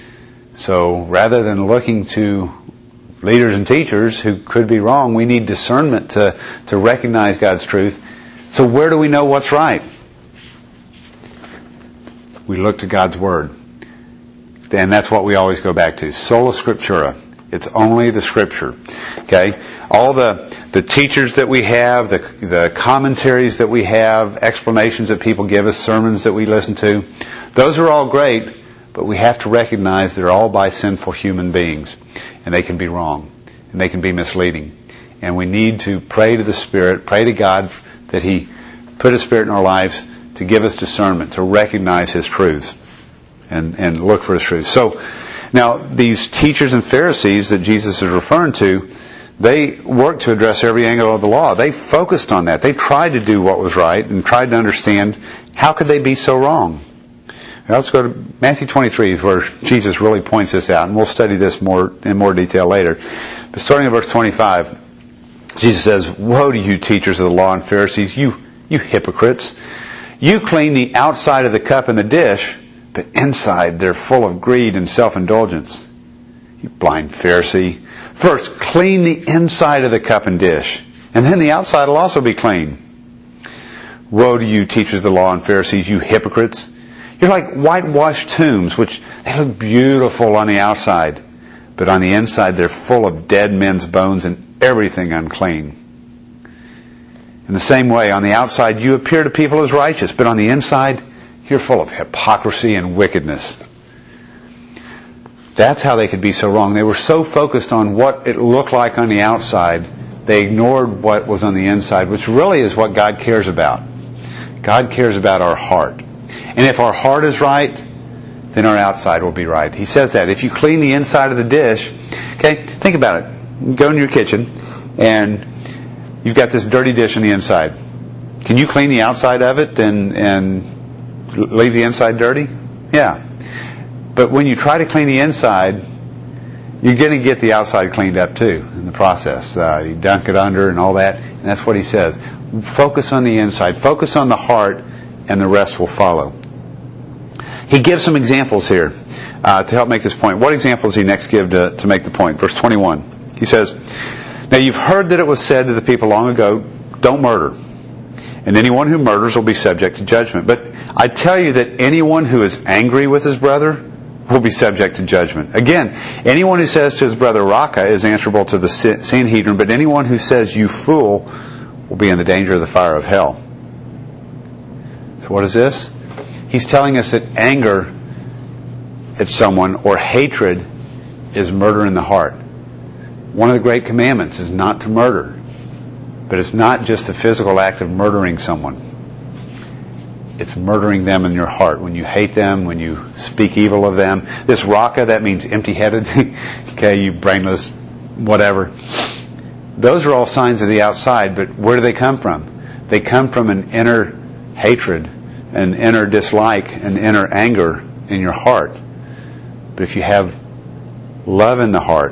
So rather than looking to leaders and teachers who could be wrong, we need discernment to, to recognize God's truth. So where do we know what's right? We look to God's Word. And that's what we always go back to. Sola Scriptura. It's only the Scripture. Okay? All the, the teachers that we have, the, the commentaries that we have, explanations that people give us, sermons that we listen to, those are all great, but we have to recognize they're all by sinful human beings. And they can be wrong. And they can be misleading. And we need to pray to the Spirit, pray to God that He put His Spirit in our lives to give us discernment, to recognize His truths and, and look for His truths. So, now, these teachers and Pharisees that Jesus is referring to, they worked to address every angle of the law. They focused on that. They tried to do what was right and tried to understand how could they be so wrong. Now, let's go to Matthew twenty-three, where Jesus really points this out, and we'll study this more in more detail later. But starting at verse twenty-five, Jesus says, woe to you, teachers of the law and Pharisees, you, you hypocrites! You clean the outside of the cup and the dish, but inside they're full of greed and self-indulgence. You blind Pharisee. First, clean the inside of the cup and dish, and then the outside will also be clean. Woe to you, teachers of the law and Pharisees, you hypocrites! You're like whitewashed tombs, which they look beautiful on the outside, but on the inside they're full of dead men's bones and everything unclean. In the same way, on the outside you appear to people as righteous, but on the inside you're full of hypocrisy and wickedness. That's how they could be so wrong. They were so focused on what it looked like on the outside, they ignored what was on the inside, which really is what God cares about. God cares about our heart. And if our heart is right, then our outside will be right. He says that. If you clean the inside of the dish, okay, think about it. Go in your kitchen, and you've got this dirty dish on the inside. Can you clean the outside of it and, and leave the inside dirty? Yeah. But when you try to clean the inside, you're going to get the outside cleaned up too in the process. Uh, you dunk it under and all that. And that's what he says. Focus on the inside. Focus on the heart, and the rest will follow. He gives some examples here uh, to help make this point. What examples does he next give to, to make the point? Verse twenty-one. He says, "Now you've heard that it was said to the people long ago, 'Don't murder. And anyone who murders will be subject to judgment.' But I tell you that anyone who is angry with his brother will be subject to judgment. Again, anyone who says to his brother, 'Raca,' is answerable to the Sanhedrin, but anyone who says, 'You fool,' will be in the danger of the fire of hell." So what is this? He's telling us that anger at someone or hatred is murder in the heart. One of the great commandments is not to murder. But it's not just the physical act of murdering someone. It's murdering them in your heart. When you hate them, when you speak evil of them. This Raca, that means empty-headed. Okay, you brainless, whatever. Those are all signs of the outside, but where do they come from? They come from an inner hatred, an inner dislike, an inner anger in your heart. But if you have love in the heart,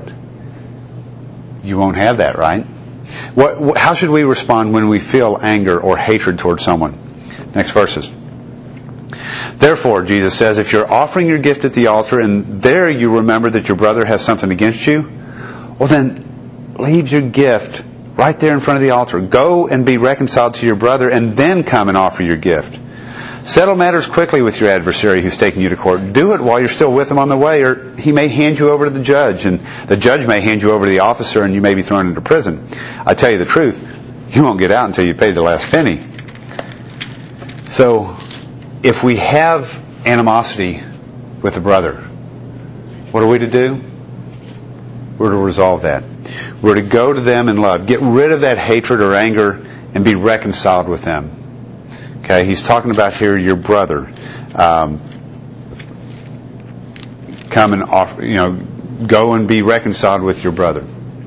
you won't have that, right? What, how should we respond when we feel anger or hatred towards someone? Next verses. "Therefore," Jesus says, "if you're offering your gift at the altar and there you remember that your brother has something against you, well then leave your gift right there in front of the altar. Go and be reconciled to your brother and then come and offer your gift. Settle matters quickly with your adversary who's taking you to court. Do it while you're still with him on the way, or he may hand you over to the judge, and the judge may hand you over to the officer, and you may be thrown into prison. I tell you the truth, you won't get out until you pay the last penny." So, if we have animosity with a brother, what are we to do? We're to resolve that. We're to go to them in love. Get rid of that hatred or anger and be reconciled with them. Okay, he's talking about here your brother. Um, come and offer, you know, go and be reconciled with your brother.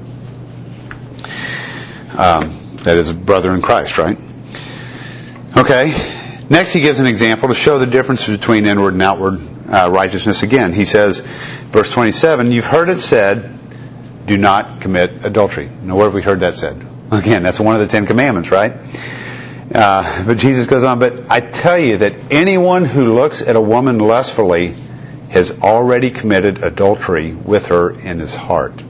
Um, that is a brother in Christ, right? Okay. Next, he gives an example to show the difference between inward and outward uh, righteousness. Again, he says, verse twenty-seven, "You've heard it said, 'Do not commit adultery.'" Now, where have we heard that said? Again, that's one of the Ten Commandments, right? Uh, but Jesus goes on, "But I tell you that anyone who looks at a woman lustfully has already committed adultery with her in his heart."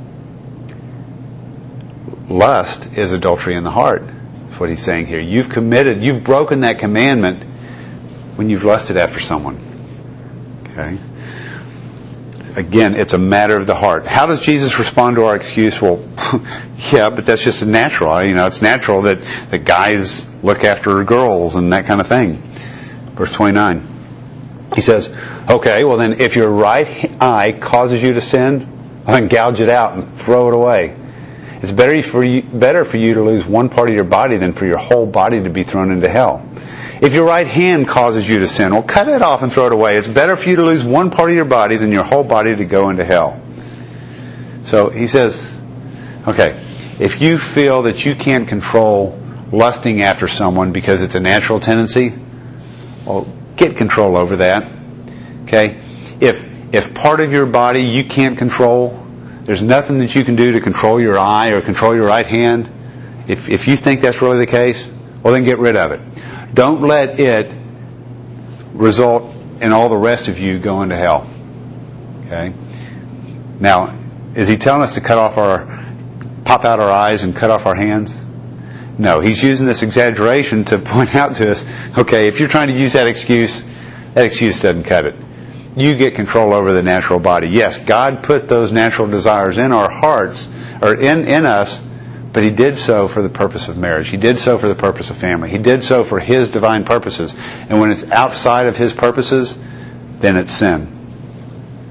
Lust is adultery in the heart. That's what he's saying here. You've committed, you've broken that commandment when you've lusted after someone. Okay? Again, it's a matter of the heart. How does Jesus respond to our excuse? Well, yeah, but that's just natural. You know, it's natural that, that guys look after girls and that kind of thing. Verse twenty-nine. He says, "Okay, well then, if your right eye causes you to sin, well then gouge it out and throw it away. It's better for you, better for you to lose one part of your body than for your whole body to be thrown into hell. If your right hand causes you to sin, well, cut it off and throw it away. It's better for you to lose one part of your body than your whole body to go into hell." So he says, okay, if you feel that you can't control lusting after someone because it's a natural tendency, well, get control over that. Okay? If if part of your body you can't control, there's nothing that you can do to control your eye or control your right hand. If if you think that's really the case, well then get rid of it. Don't let it result in all the rest of you going to hell. Okay? Now, is he telling us to cut off our, pop out our eyes and cut off our hands? No, he's using this exaggeration to point out to us, okay, if you're trying to use that excuse, that excuse doesn't cut it. You get control over the natural body. Yes, God put those natural desires in our hearts, or in, in us, but He did so for the purpose of marriage. He did so for the purpose of family. He did so for His divine purposes. And when it's outside of His purposes, then it's sin.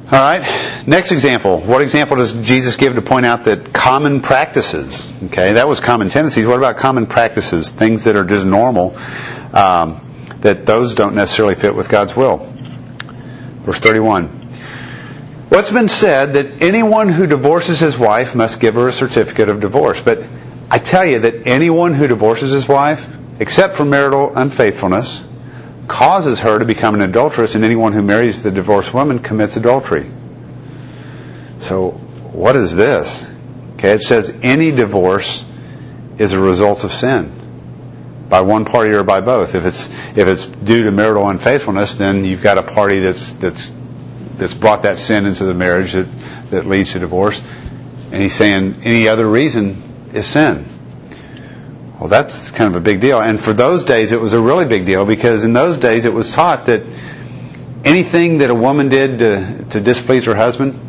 All right. Next example. What example does Jesus give to point out that common practices? Okay, that was common tendencies. What about common practices? Things that are just normal, um, that those don't necessarily fit with God's will. Verse thirty-one. What's been said that anyone who divorces his wife must give her a certificate of divorce. But I tell you that anyone who divorces his wife, except for marital unfaithfulness, causes her to become an adulteress, and anyone who marries the divorced woman commits adultery. So, what is this? Okay, it says any divorce is a result of sin, by one party or by both. If it's if it's due to marital unfaithfulness, then you've got a party that's that's that's brought that sin into the marriage that, that leads to divorce. And he's saying any other reason is sin. Well, that's kind of a big deal. And for those days, it was a really big deal, because in those days it was taught that anything that a woman did to, to displease her husband,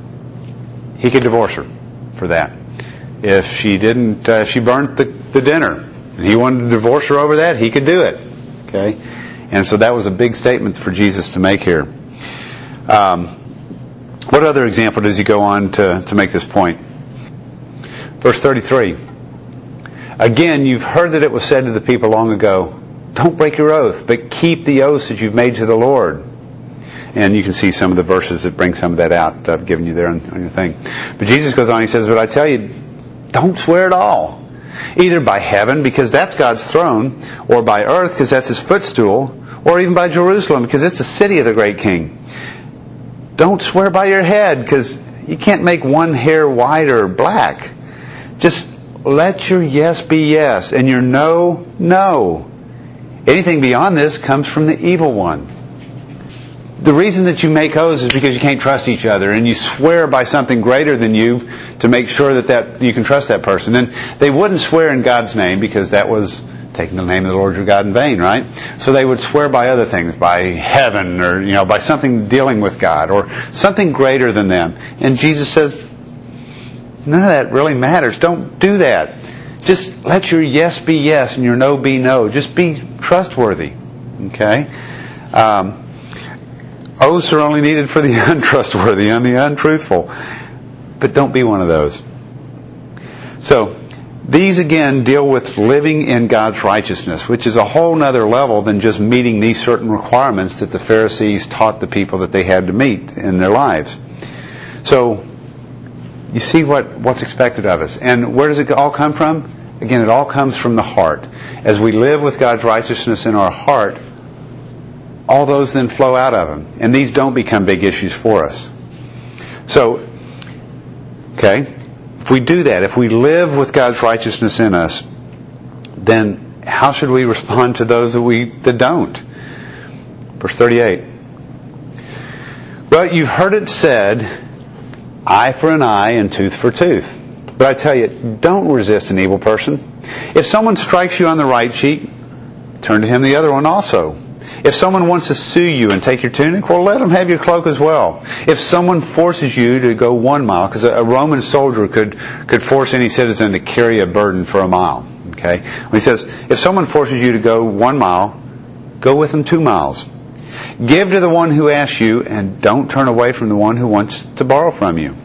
he could divorce her for that. If she didn't, uh, if she burnt the, the dinner, and he wanted to divorce her over that, he could do it. Okay? And so that was a big statement for Jesus to make here. Um, what other example does he go on to, to make this point? Verse thirty-three. Again, you've heard that it was said to the people long ago, don't break your oath, but keep the oaths that you've made to the Lord. And you can see some of the verses that bring some of that out. I've given you there on, on your thing. But Jesus goes on, he says, but I tell you, don't swear at all. Either by heaven, because that's God's throne, or by earth, because that's his footstool, or even by Jerusalem, because it's the city of the great king. Don't swear by your head, because you can't make one hair white or black. Just let your yes be yes, and your no, no. Anything beyond this comes from the evil one. The reason that you make oaths is because you can't trust each other, and you swear by something greater than you to make sure that, that you can trust that person. And they wouldn't swear in God's name, because that was taking the name of the Lord your God in vain, right? So they would swear by other things, by heaven, or you know, by something dealing with God, or something greater than them. And Jesus says, none of that really matters. Don't do that. Just let your yes be yes and your no be no. Just be trustworthy. Okay? Um, oaths are only needed for the untrustworthy and the untruthful. But don't be one of those. So, these again deal with living in God's righteousness, which is a whole other level than just meeting these certain requirements that the Pharisees taught the people that they had to meet in their lives. So, you see what, what's expected of us. And where does it all come from? Again, it all comes from the heart. As we live with God's righteousness in our heart, all those then flow out of Him. And these don't become big issues for us. So, okay, if we do that, if we live with God's righteousness in us, then how should we respond to those that we that don't? Verse thirty-eight. Well, you've heard it said, eye for an eye and tooth for tooth. But I tell you, don't resist an evil person. If someone strikes you on the right cheek, turn to him the other one also. If someone wants to sue you and take your tunic, well, let him have your cloak as well. If someone forces you to go one mile, because a Roman soldier could, could force any citizen to carry a burden for a mile. Okay? When he says, if someone forces you to go one mile, go with them two miles. Give to the one who asks you, and don't turn away from the one who wants to borrow from you.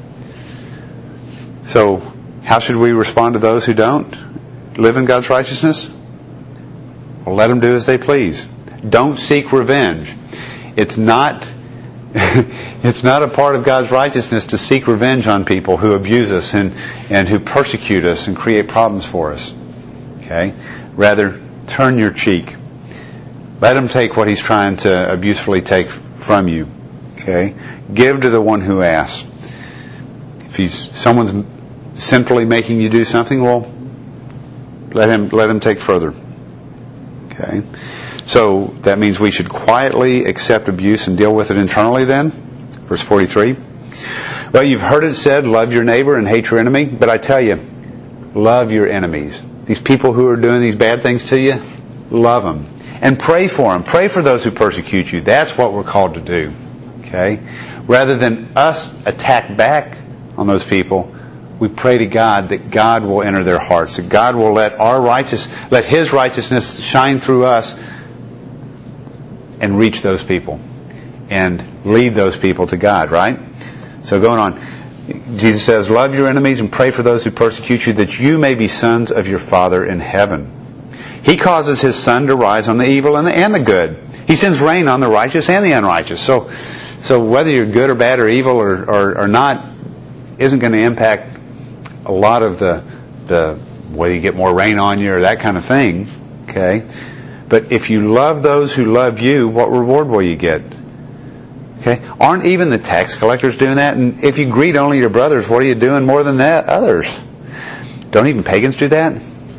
So, how should we respond to those who don't live in God's righteousness? Well, let them do as they please. Don't seek revenge. It's not, it's not a part of God's righteousness to seek revenge on people who abuse us and, and who persecute us and create problems for us. Okay? Rather, turn your cheek. Let him take what he's trying to abusefully take from you. Okay? Give to the one who asks. If he's someone's sinfully making you do something, well, let him let him take further. Okay? So that means we should quietly accept abuse and deal with it internally then. Verse forty-three. Well, you've heard it said, love your neighbor and hate your enemy. But I tell you, love your enemies. These people who are doing these bad things to you, love them. And pray for them. Pray for those who persecute you. That's what we're called to do. Okay? Rather than us attack back on those people, we pray to God that God will enter their hearts. That God will let our righteous, let His righteousness shine through us and reach those people. and lead those people to God, right? So going on, Jesus says, love your enemies and pray for those who persecute you, that you may be sons of your Father in heaven. He causes His sun to rise on the evil and the, and the good. He sends rain on the righteous and the unrighteous. So, so whether you're good or bad or evil or, or, or not isn't going to impact a lot of the, the whether you get more rain on you or that kind of thing. Okay? But if you love those who love you, what reward will you get? Okay? Aren't even the tax collectors doing that? And if you greet only your brothers, what are you doing more than that? Others. Don't even pagans do that?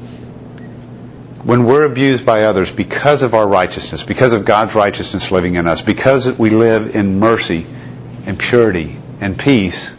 When we're abused by others because of our righteousness, because of God's righteousness living in us, because we live in mercy and purity and peace,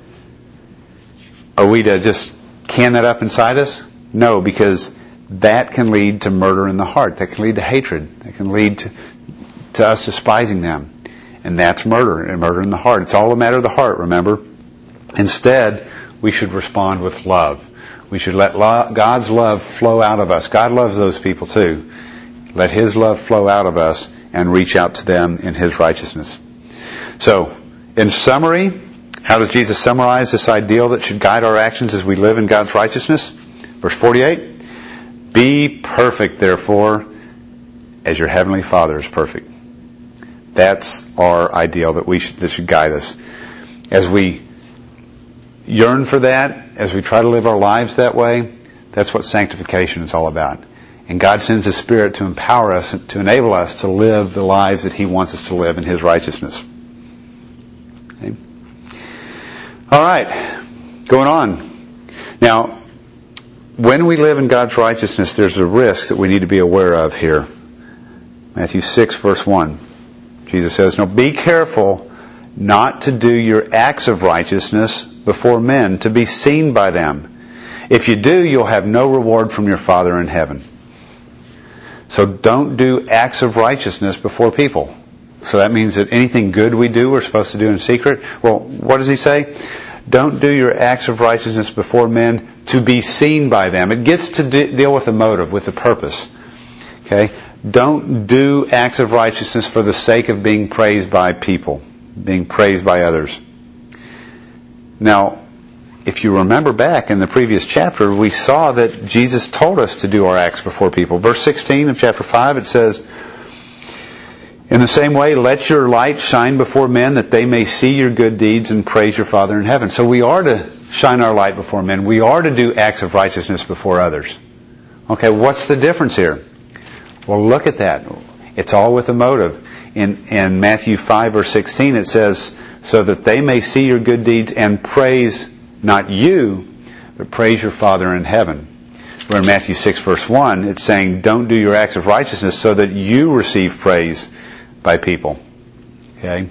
are we to just can that up inside us? No, because that can lead to murder in the heart. That can lead to hatred. That can lead to, to us despising them. And that's murder, and murder in the heart. It's all a matter of the heart, remember? Instead, we should respond with love. We should let lo- God's love flow out of us. God loves those people too. Let His love flow out of us and reach out to them in His righteousness. So, in summary, how does Jesus summarize this ideal that should guide our actions as we live in God's righteousness? Verse forty-eight, be perfect, therefore, as your heavenly Father is perfect. That's our ideal that we should, that should guide us. As we yearn for that, as we try to live our lives that way, that's what sanctification is all about. And God sends His Spirit to empower us, to enable us to live the lives that He wants us to live in His righteousness. Okay. All right, going on. Now, when we live in God's righteousness, there's a risk that we need to be aware of here. Matthew six, verse one. Jesus says, now be careful not to do your acts of righteousness before men to be seen by them. If you do, you'll have no reward from your Father in heaven. So don't do acts of righteousness before people. So that means that anything good we do, we're supposed to do in secret. Well, what does He say? Don't do your acts of righteousness before men to be seen by them. It gets to de- deal with the motive, with the purpose. Okay? Don't do acts of righteousness for the sake of being praised by people, being praised by others. Now, if you remember back in the previous chapter, we saw that Jesus told us to do our acts before people. Verse sixteen of chapter five, it says, in the same way, let your light shine before men that they may see your good deeds and praise your Father in heaven. So we are to shine our light before men. We are to do acts of righteousness before others. Okay, what's the difference here? Well, look at that. It's all with a motive. In, in Matthew five, verse sixteen, it says, so that they may see your good deeds and praise not you, but praise your Father in heaven. Where in Matthew six, verse one, it's saying, don't do your acts of righteousness so that you receive praise by people. Okay?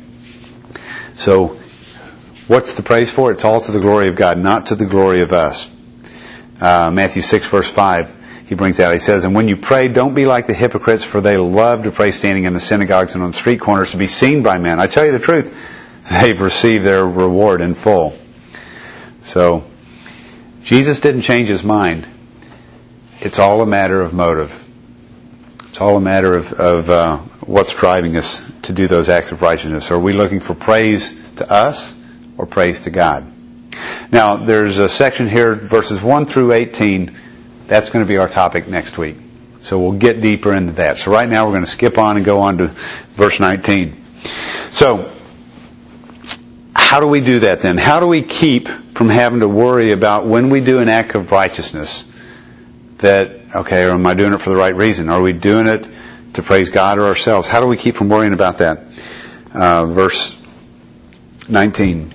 So, what's the praise for? It's all to the glory of God, not to the glory of us. Uh, Matthew six, verse five. He brings out, he says, and when you pray, don't be like the hypocrites, for they love to pray standing in the synagogues and on street corners to be seen by men. I tell you the truth, they've received their reward in full. So, Jesus didn't change His mind. It's all a matter of motive. It's all a matter of, of uh, what's driving us to do those acts of righteousness. Are we looking for praise to us or praise to God? Now, there's a section here, verses one through eighteen. That's going to be our topic next week. So we'll get deeper into that. So right now we're going to skip on and go on to verse nineteen. So, how do we do that then? How do we keep from having to worry about when we do an act of righteousness that, okay, or am I doing it for the right reason? Are we doing it to praise God or ourselves? How do we keep from worrying about that? Uh, verse nineteen.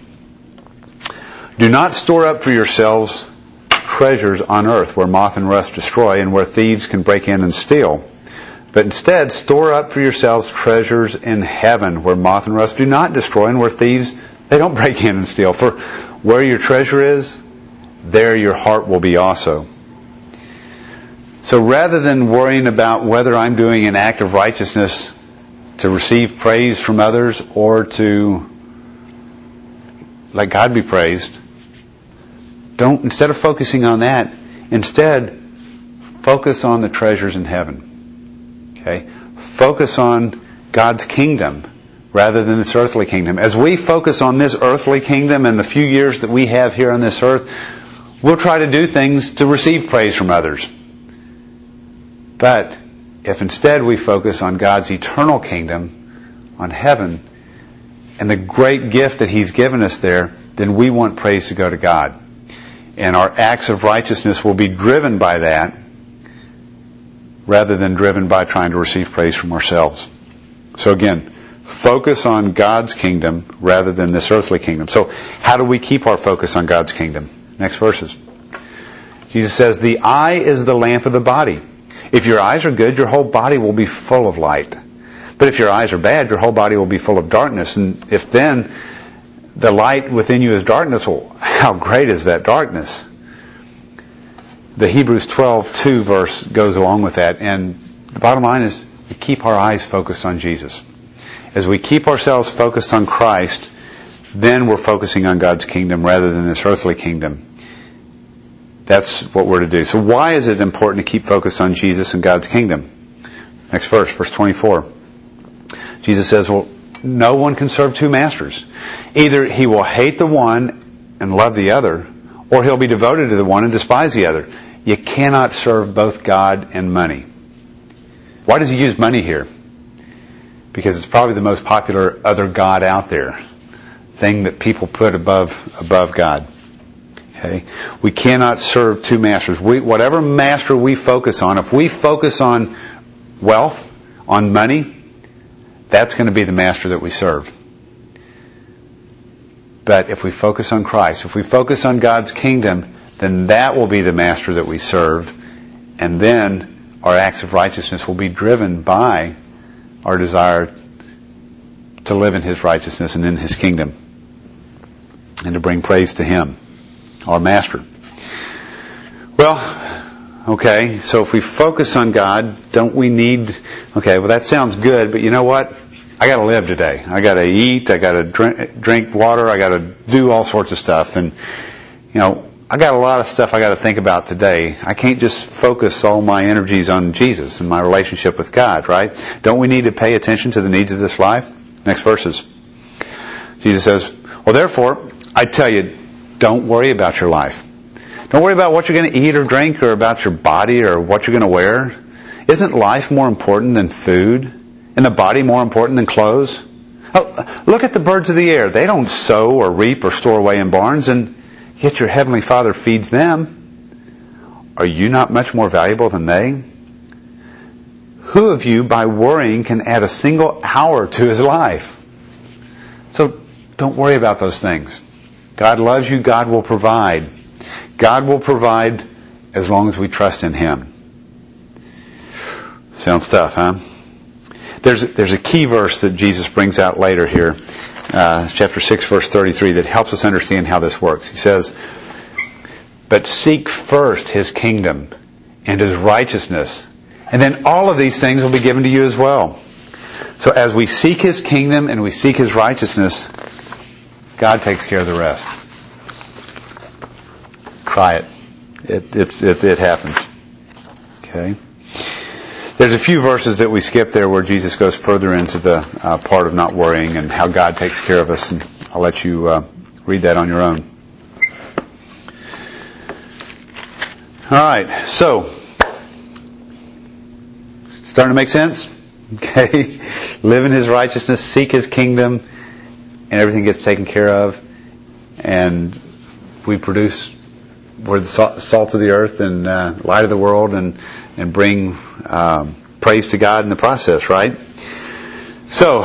Do not store up for yourselves treasures on earth where moth and rust destroy and where thieves can break in and steal. But instead, store up for yourselves treasures in heaven where moth and rust do not destroy and where thieves, they don't break in and steal. For where your treasure is, there your heart will be also. So rather than worrying about whether I'm doing an act of righteousness to receive praise from others or to let God be praised, don't, instead of focusing on that, instead focus on the treasures in heaven. Okay? Focus on God's kingdom, rather than this earthly kingdom. As we focus on this earthly kingdom and the few years that we have here on this earth, we'll try to do things to receive praise from others. But if instead we focus on God's eternal kingdom, on heaven, and the great gift that He's given us there, then we want praise to go to God. And our acts of righteousness will be driven by that rather than driven by trying to receive praise from ourselves. So again, focus on God's kingdom rather than this earthly kingdom. So how do we keep our focus on God's kingdom? Next verses. Jesus says, the eye is the lamp of the body. If your eyes are good, your whole body will be full of light. But if your eyes are bad, your whole body will be full of darkness. And if then the light within you is darkness, well, how great is that darkness? The Hebrews twelve two verse goes along with that. And the bottom line is we keep our eyes focused on Jesus. As we keep ourselves focused on Christ, then we're focusing on God's kingdom rather than this earthly kingdom. That's what we're to do. So why is it important to keep focused on Jesus and God's kingdom? Next verse, verse twenty-four. Jesus says, well, no one can serve two masters. Either he will hate the one and love the other, or he'll be devoted to the one and despise the other. You cannot serve both God and money. Why does he use money here? Because it's probably the most popular other god out there. Thing that people put above above God. Okay? We cannot serve two masters. We, whatever master we focus on, if we focus on wealth, on money, that's going to be the master that we serve. But if we focus on Christ, if we focus on God's kingdom, then that will be the master that we serve. And then our acts of righteousness will be driven by our desire to live in His righteousness and in His kingdom. And to bring praise to Him, our master. Well, okay, so if we focus on God, don't we need... Okay, well that sounds good, but you know what? I gotta live today. I gotta eat, I gotta drink, drink water, I gotta do all sorts of stuff. And, you know, I got a lot of stuff I gotta think about today. I can't just focus all my energies on Jesus and my relationship with God, right? Don't we need to pay attention to the needs of this life? Next verses. Jesus says, well therefore, I tell you, don't worry about your life. Don't worry about what you're going to eat or drink or about your body or what you're going to wear. Isn't life more important than food? And the body more important than clothes? Oh, look at the birds of the air. They don't sow or reap or store away in barns, and yet your heavenly Father feeds them. Are you not much more valuable than they? Who of you, by worrying, can add a single hour to his life? So don't worry about those things. God loves you. God will provide. God will provide as long as we trust in Him. Sounds tough, huh? There's a, there's a key verse that Jesus brings out later here, uh, chapter six, verse thirty-three, that helps us understand how this works. He says, but seek first His kingdom and His righteousness, and then all of these things will be given to you as well. So as we seek His kingdom and we seek His righteousness, God takes care of the rest. Try it. It, it's, it, it happens. Okay. There's a few verses that we skip there where Jesus goes further into the uh, part of not worrying and how God takes care of us. And I'll let you uh, read that on your own. All right. So, starting to make sense? Okay. Live in His righteousness, seek His kingdom, and everything gets taken care of. And we produce, we're the salt of the earth and uh, light of the world, and and bring um, praise to God in the process, right? So,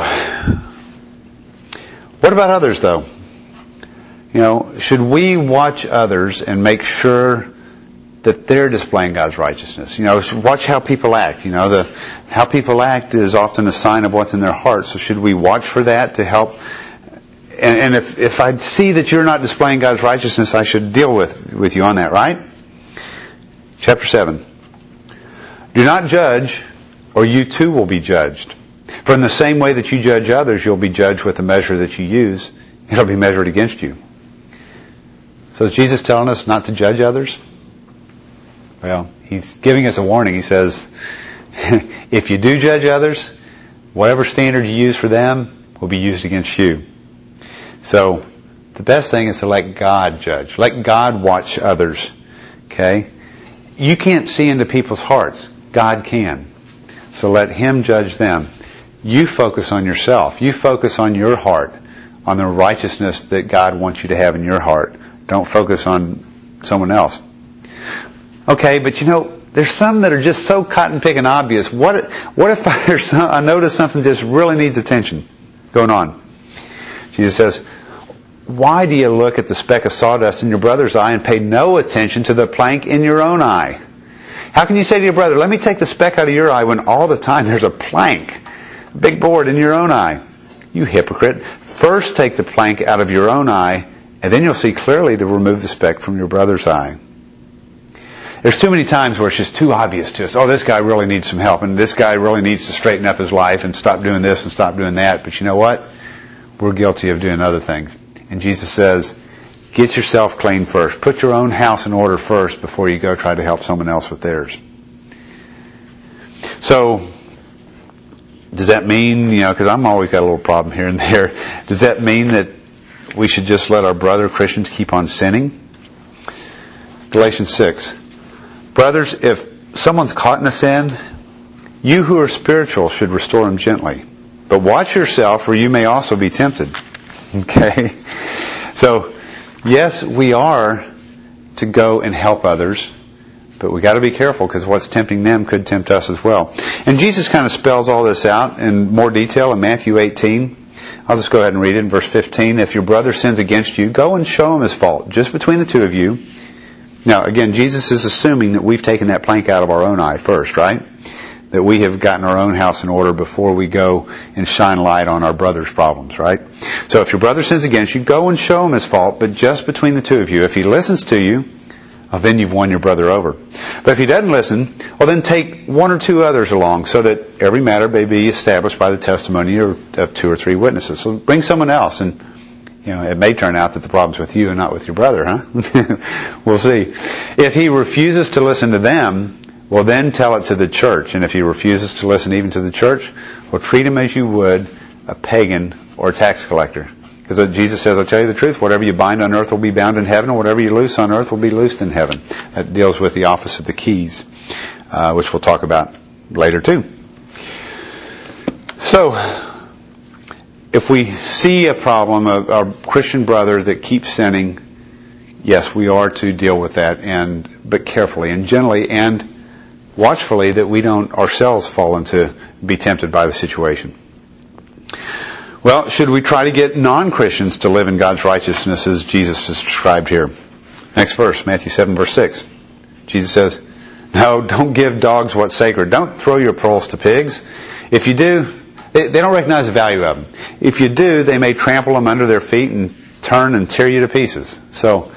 what about others, though? You know, should we watch others and make sure that they're displaying God's righteousness? You know, watch how people act. You know, the how people act is often a sign of what's in their hearts. So should we watch for that to help? And, and if if I see that you're not displaying God's righteousness, I should deal with with you on that, right? Chapter seven. Do not judge, or you too will be judged. For in the same way that you judge others, you'll be judged with the measure that you use. It'll be measured against you. So is Jesus telling us not to judge others? Well, He's giving us a warning. He says, if you do judge others, whatever standard you use for them, will be used against you. So, the best thing is to let God judge. Let God watch others. Okay? You can't see into people's hearts. God can. So let Him judge them. You focus on yourself. You focus on your heart, on the righteousness that God wants you to have in your heart. Don't focus on someone else. Okay, but you know, there's some that are just so cotton-picking obvious. What, what if I, there's some, I notice something that just really needs attention going on? Jesus says, why do you look at the speck of sawdust in your brother's eye and pay no attention to the plank in your own eye? How can you say to your brother, let me take the speck out of your eye when all the time there's a plank, a big board in your own eye? You hypocrite. First take the plank out of your own eye, and then you'll see clearly to remove the speck from your brother's eye. There's too many times where it's just too obvious to us. Oh, this guy really needs some help, and this guy really needs to straighten up his life and stop doing this and stop doing that. But you know what? We're guilty of doing other things. And Jesus says, get yourself clean first. Put your own house in order first before you go try to help someone else with theirs. So, does that mean, you know, because I'm always got a little problem here and there, does that mean that we should just let our brother Christians keep on sinning? Galatians six. Brothers, if someone's caught in a sin, you who are spiritual should restore him gently. But watch yourself, or you may also be tempted. Okay? So, yes, we are to go and help others, but we got to be careful because what's tempting them could tempt us as well. And Jesus kind of spells all this out in more detail in Matthew eighteen. I'll just go ahead and read it in verse fifteen. If your brother sins against you, go and show him his fault, just between the two of you. Now, again, Jesus is assuming that we've taken that plank out of our own eye first, right? That we have gotten our own house in order before we go and shine light on our brother's problems, right? So if your brother sins against you, go and show him his fault, but just between the two of you. If he listens to you, well, then you've won your brother over. But if he doesn't listen, well, then take one or two others along so that every matter may be established by the testimony of two or three witnesses. So bring someone else, and you know, it may turn out that the problem's with you and not with your brother, huh? We'll see. If he refuses to listen to them, well, then tell it to the church. And if he refuses to listen even to the church, well, treat him as you would a pagan or a tax collector. Because Jesus says, I'll tell you the truth, whatever you bind on earth will be bound in heaven, and whatever you loose on earth will be loosed in heaven. That deals with the office of the keys, uh, which we'll talk about later too. So, if we see a problem, a, a Christian brother that keeps sinning, yes, we are to deal with that, and but carefully and gently and watchfully, that we don't ourselves fall into, be tempted by the situation. Well, should we try to get non-Christians to live in God's righteousness as Jesus has described here? Next verse, Matthew seven, verse six. Jesus says, no, don't give dogs what's sacred. Don't throw your pearls to pigs. If you do, they, they don't recognize the value of them. If you do, they may trample them under their feet and turn and tear you to pieces. So,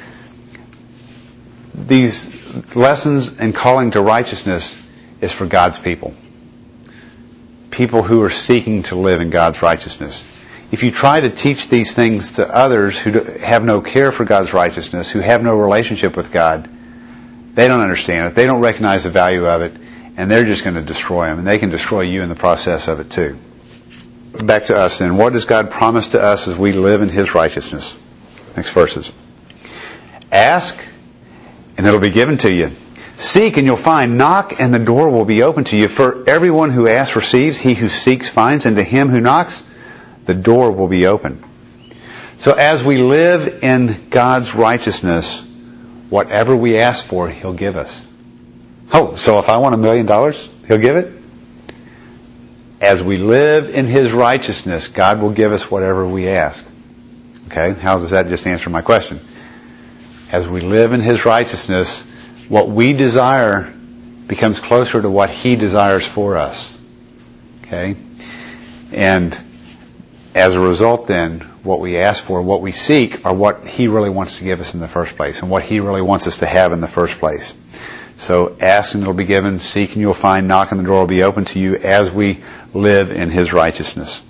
these lessons and calling to righteousness is for God's people. People who are seeking to live in God's righteousness. If you try to teach these things to others who have no care for God's righteousness, who have no relationship with God, they don't understand it. They don't recognize the value of it, and they're just going to destroy them, and they can destroy you in the process of it too. Back to us then. What does God promise to us as we live in His righteousness? Next verses. Ask, and it'll be given to you. Seek and you'll find. Knock and the door will be open to you. For everyone who asks receives. He who seeks finds. And to him who knocks, the door will be open. So as we live in God's righteousness, whatever we ask for, He'll give us. Oh, so if I want a million dollars, He'll give it? As we live in His righteousness, God will give us whatever we ask. Okay? How does that just answer my question? As we live in His righteousness, what we desire becomes closer to what He desires for us. Okay? And as a result then, what we ask for, what we seek, are what He really wants to give us in the first place, and what He really wants us to have in the first place. So ask and it'll be given, seek and you'll find, knock and the door will be open to you as we live in His righteousness.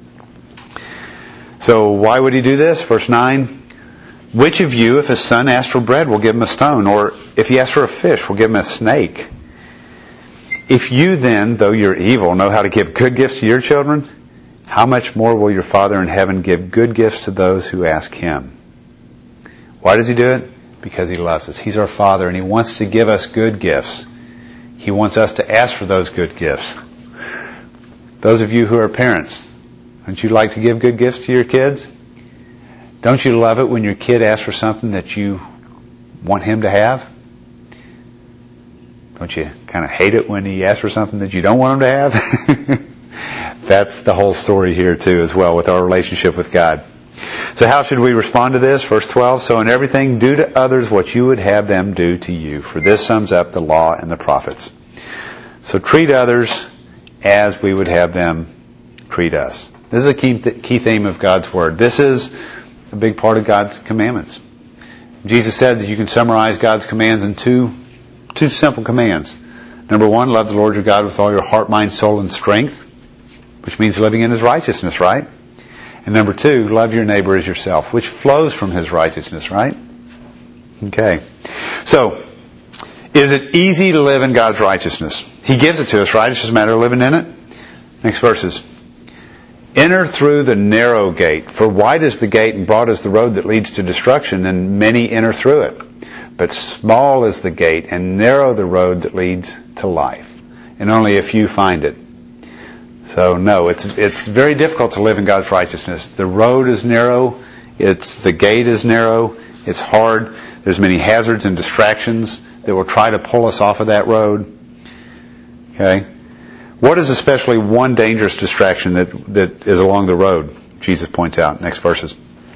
So why would He do this? Verse nine. Which of you, if his son asks for bread, will give him a stone? Or if he asks for a fish, will give him a snake? If you then, though you're evil, know how to give good gifts to your children, how much more will your Father in heaven give good gifts to those who ask Him? Why does He do it? Because He loves us. He's our Father, and He wants to give us good gifts. He wants us to ask for those good gifts. Those of you who are parents, don't you like to give good gifts to your kids? Don't you love it when your kid asks for something that you want him to have? Don't you kind of hate it when he asks for something that you don't want him to have? That's the whole story here too as well with our relationship with God. So how should we respond to this? Verse twelve, so in everything do to others what you would have them do to you, for this sums up the law and the prophets. So treat others as we would have them treat us. This is a key, th- key theme of God's Word. This is a big part of God's commandments. Jesus said that you can summarize God's commands in two, two simple commands. Number one, love the Lord your God with all your heart, mind, soul, and strength, which means living in His righteousness, right? And number two, love your neighbor as yourself, which flows from His righteousness, right? Okay. So, is it easy to live in God's righteousness? He gives it to us, right? It's just a matter of living in it. Next verses. Enter through the narrow gate, for wide is the gate and broad is the road that leads to destruction, and many enter through it. But small is the gate and narrow the road that leads to life, and only a few find it. So no, it's it's very difficult to live in God's righteousness. The road is narrow, it's the gate is narrow, it's hard. There's many hazards and distractions that will try to pull us off of that road. Okay? What is especially one dangerous distraction that, that is along the road? Jesus points out. Next verses.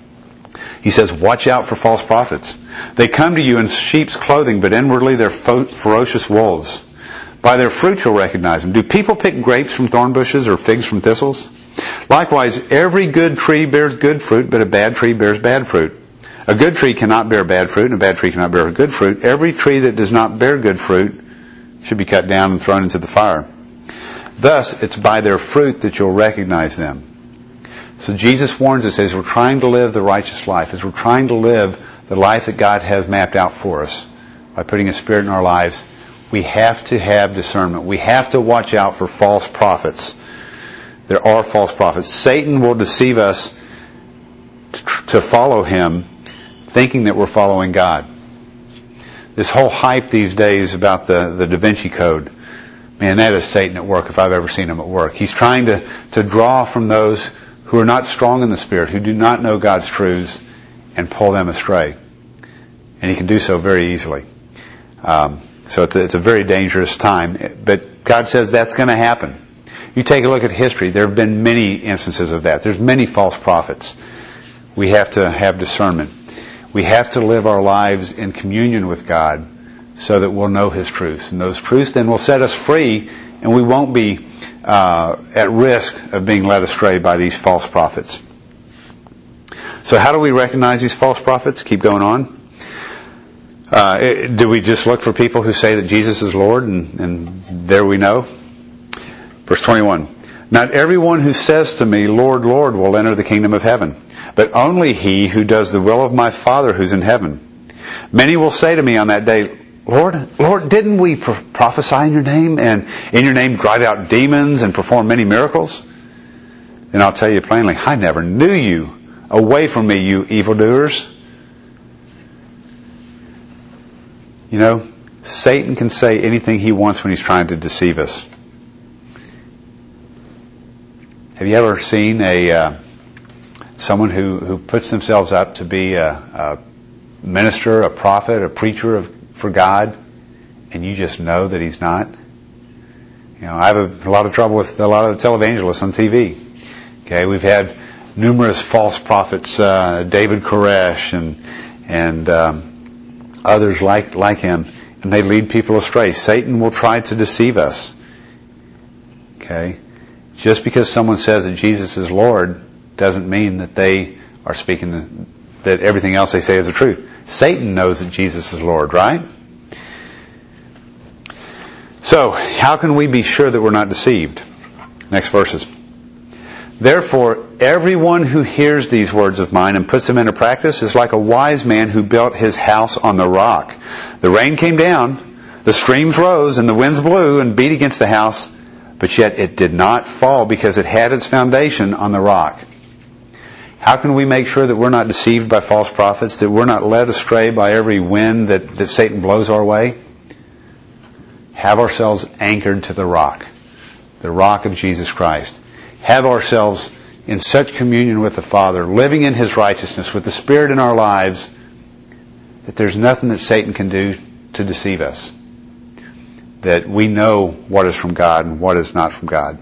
He says, watch out for false prophets. They come to you in sheep's clothing, but inwardly they're fo- ferocious wolves. By their fruit you'll recognize them. Do people pick grapes from thorn bushes or figs from thistles? Likewise, every good tree bears good fruit, but a bad tree bears bad fruit. A good tree cannot bear bad fruit, and a bad tree cannot bear good fruit. Every tree that does not bear good fruit should be cut down and thrown into the fire. Thus, it's by their fruit that you'll recognize them. So Jesus warns us as we're trying to live the righteous life, as we're trying to live the life that God has mapped out for us by putting His Spirit in our lives, we have to have discernment. We have to watch out for false prophets. There are false prophets. Satan will deceive us to follow him, thinking that we're following God. This whole hype these days about the, the Da Vinci Code, man, that is Satan at work if I've ever seen him at work. He's trying to, to draw from those who are not strong in the Spirit, who do not know God's truths, and pull them astray. And he can do so very easily. Um, so it's a, it's a very dangerous time. But God says that's going to happen. You take a look at history. There have been many instances of that. There's many false prophets. We have to have discernment. We have to live our lives in communion with God so that we'll know His truths. And those truths then will set us free, and we won't be uh, at risk of being led astray by these false prophets. So how do we recognize these false prophets? Keep going on. Uh, do we just look for people who say that Jesus is Lord, and, and there we know? Verse twenty-one. Not everyone who says to me, Lord, Lord, will enter the kingdom of heaven, but only he who does the will of my Father who's in heaven. Many will say to me on that day, Lord, Lord, didn't we pro- prophesy in your name, and in your name drive out demons and perform many miracles? Then I'll tell you plainly, I never knew you. Away from me, you evildoers. You know, Satan can say anything he wants when he's trying to deceive us. Have you ever seen a uh, someone who, who puts themselves up to be a, a minister, a prophet, a preacher of, for God, and you just know that he's not? You know, I have a, a lot of trouble with a lot of the televangelists on T V. Okay, we've had numerous false prophets, uh, David Koresh and and um, others like like him, and they lead people astray. Satan will try to deceive us. Okay. Just because someone says that Jesus is Lord doesn't mean that they are speaking the, that everything else they say is the truth. Satan knows that Jesus is Lord, right? So, how can we be sure that we're not deceived? Next verses. Therefore, everyone who hears these words of mine and puts them into practice is like a wise man who built his house on the rock. The rain came down, the streams rose, and the winds blew and beat against the house, but yet it did not fall because it had its foundation on the rock. How can we make sure that we're not deceived by false prophets, that we're not led astray by every wind that, that Satan blows our way? Have ourselves anchored to the rock, the rock of Jesus Christ. Have ourselves in such communion with the Father, living in His righteousness, with the Spirit in our lives, that there's nothing that Satan can do to deceive us. That we know what is from God and what is not from God.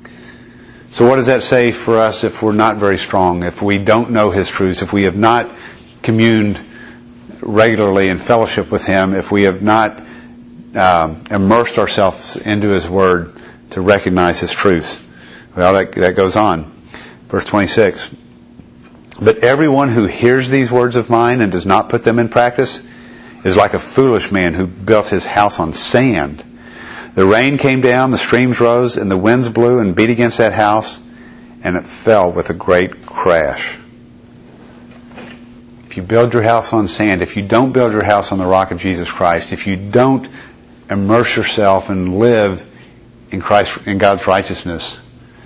So what does that say for us if we're not very strong, if we don't know His truths, if we have not communed regularly in fellowship with Him, if we have not um, immersed ourselves into His Word to recognize His truths? Well, that, that goes on. Verse twenty-six. But everyone who hears these words of mine and does not put them in practice is like a foolish man who built his house on sand. The rain came down, the streams rose, and the winds blew and beat against that house, and it fell with a great crash. If you build your house on sand, if you don't build your house on the rock of Jesus Christ, if you don't immerse yourself and live in Christ, in God's righteousness,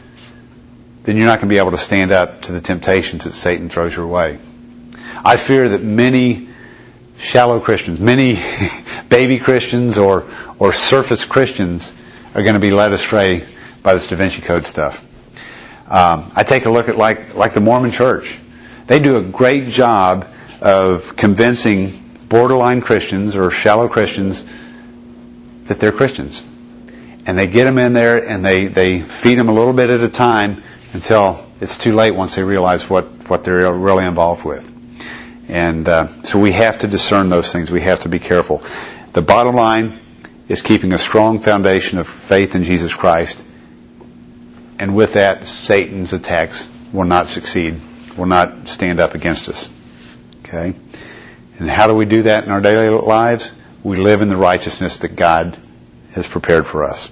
then you're not going to be able to stand up to the temptations that Satan throws your way. I fear that many shallow Christians, many baby Christians or, or surface Christians are going to be led astray by this Da Vinci Code stuff. Um, I take a look at like, like the Mormon Church. They do a great job of convincing borderline Christians or shallow Christians that they're Christians. And they get them in there and they, they feed them a little bit at a time until it's too late once they realize what, what they're really involved with. And uh, so we have to discern those things. We have to be careful. The bottom line is keeping a strong foundation of faith in Jesus Christ. And with that, Satan's attacks will not succeed, will not stand up against us. Okay? And how do we do that in our daily lives? We live in the righteousness that God has prepared for us.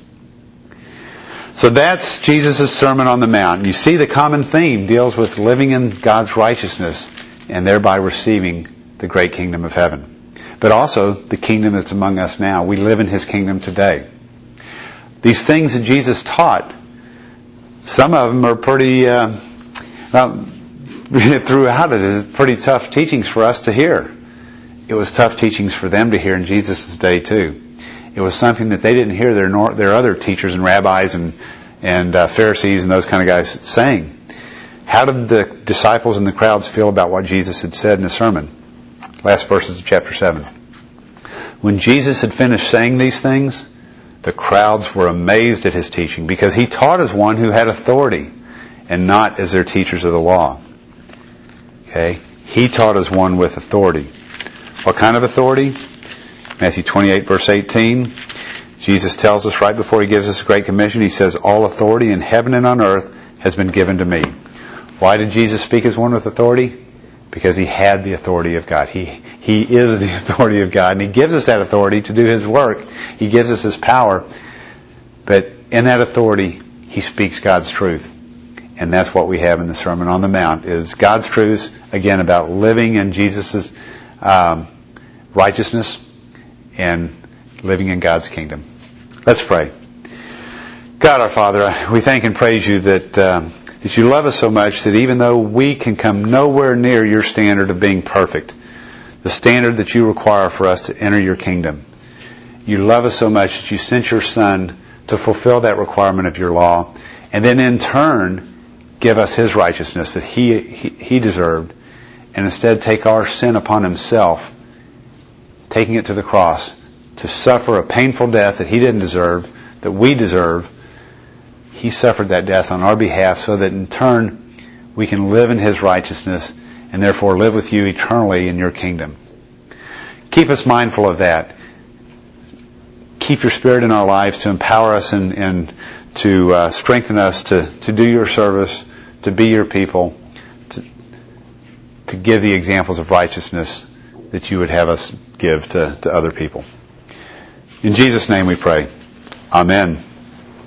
So that's Jesus' Sermon on the Mount. You see the common theme deals with living in God's righteousness and thereby receiving the great kingdom of heaven. But also the kingdom that's among us now. We live in His kingdom today. These things that Jesus taught, some of them are pretty, uh, well, throughout it is pretty tough teachings for us to hear. It was tough teachings for them to hear in Jesus' day too. It was something that they didn't hear their nor- their other teachers and rabbis and and uh, Pharisees and those kind of guys saying. How did the disciples and the crowds feel about what Jesus had said in the sermon? Last verses of chapter seven. When Jesus had finished saying these things, the crowds were amazed at His teaching because He taught as one who had authority and not as their teachers of the law. Okay? He taught as one with authority. What kind of authority? Matthew twenty-eight, verse eighteen. Jesus tells us right before He gives us a great commission, He says, all authority in heaven and on earth has been given to me. Why did Jesus speak as one with authority? Because He had the authority of God. He, he is the authority of God, and He gives us that authority to do His work. He gives us His power. But in that authority, He speaks God's truth. And that's what we have in the Sermon on the Mount, is God's truths, again, about living in Jesus' um, righteousness and living in God's kingdom. Let's pray. God our Father, we thank and praise You that um, that You love us so much that even though we can come nowhere near Your standard of being perfect, the standard that You require for us to enter Your kingdom, You love us so much that You sent Your Son to fulfill that requirement of Your law, and then in turn give us His righteousness that He, He, he deserved, and instead take our sin upon Himself, taking it to the cross, to suffer a painful death that He didn't deserve, that we deserve. He suffered that death on our behalf so that in turn we can live in His righteousness and therefore live with You eternally in Your kingdom. Keep us mindful of that. Keep Your Spirit in our lives to empower us and, and to uh, strengthen us to, to do Your service, to be Your people, to, to give the examples of righteousness that You would have us give to, to other people. In Jesus' name we pray. Amen.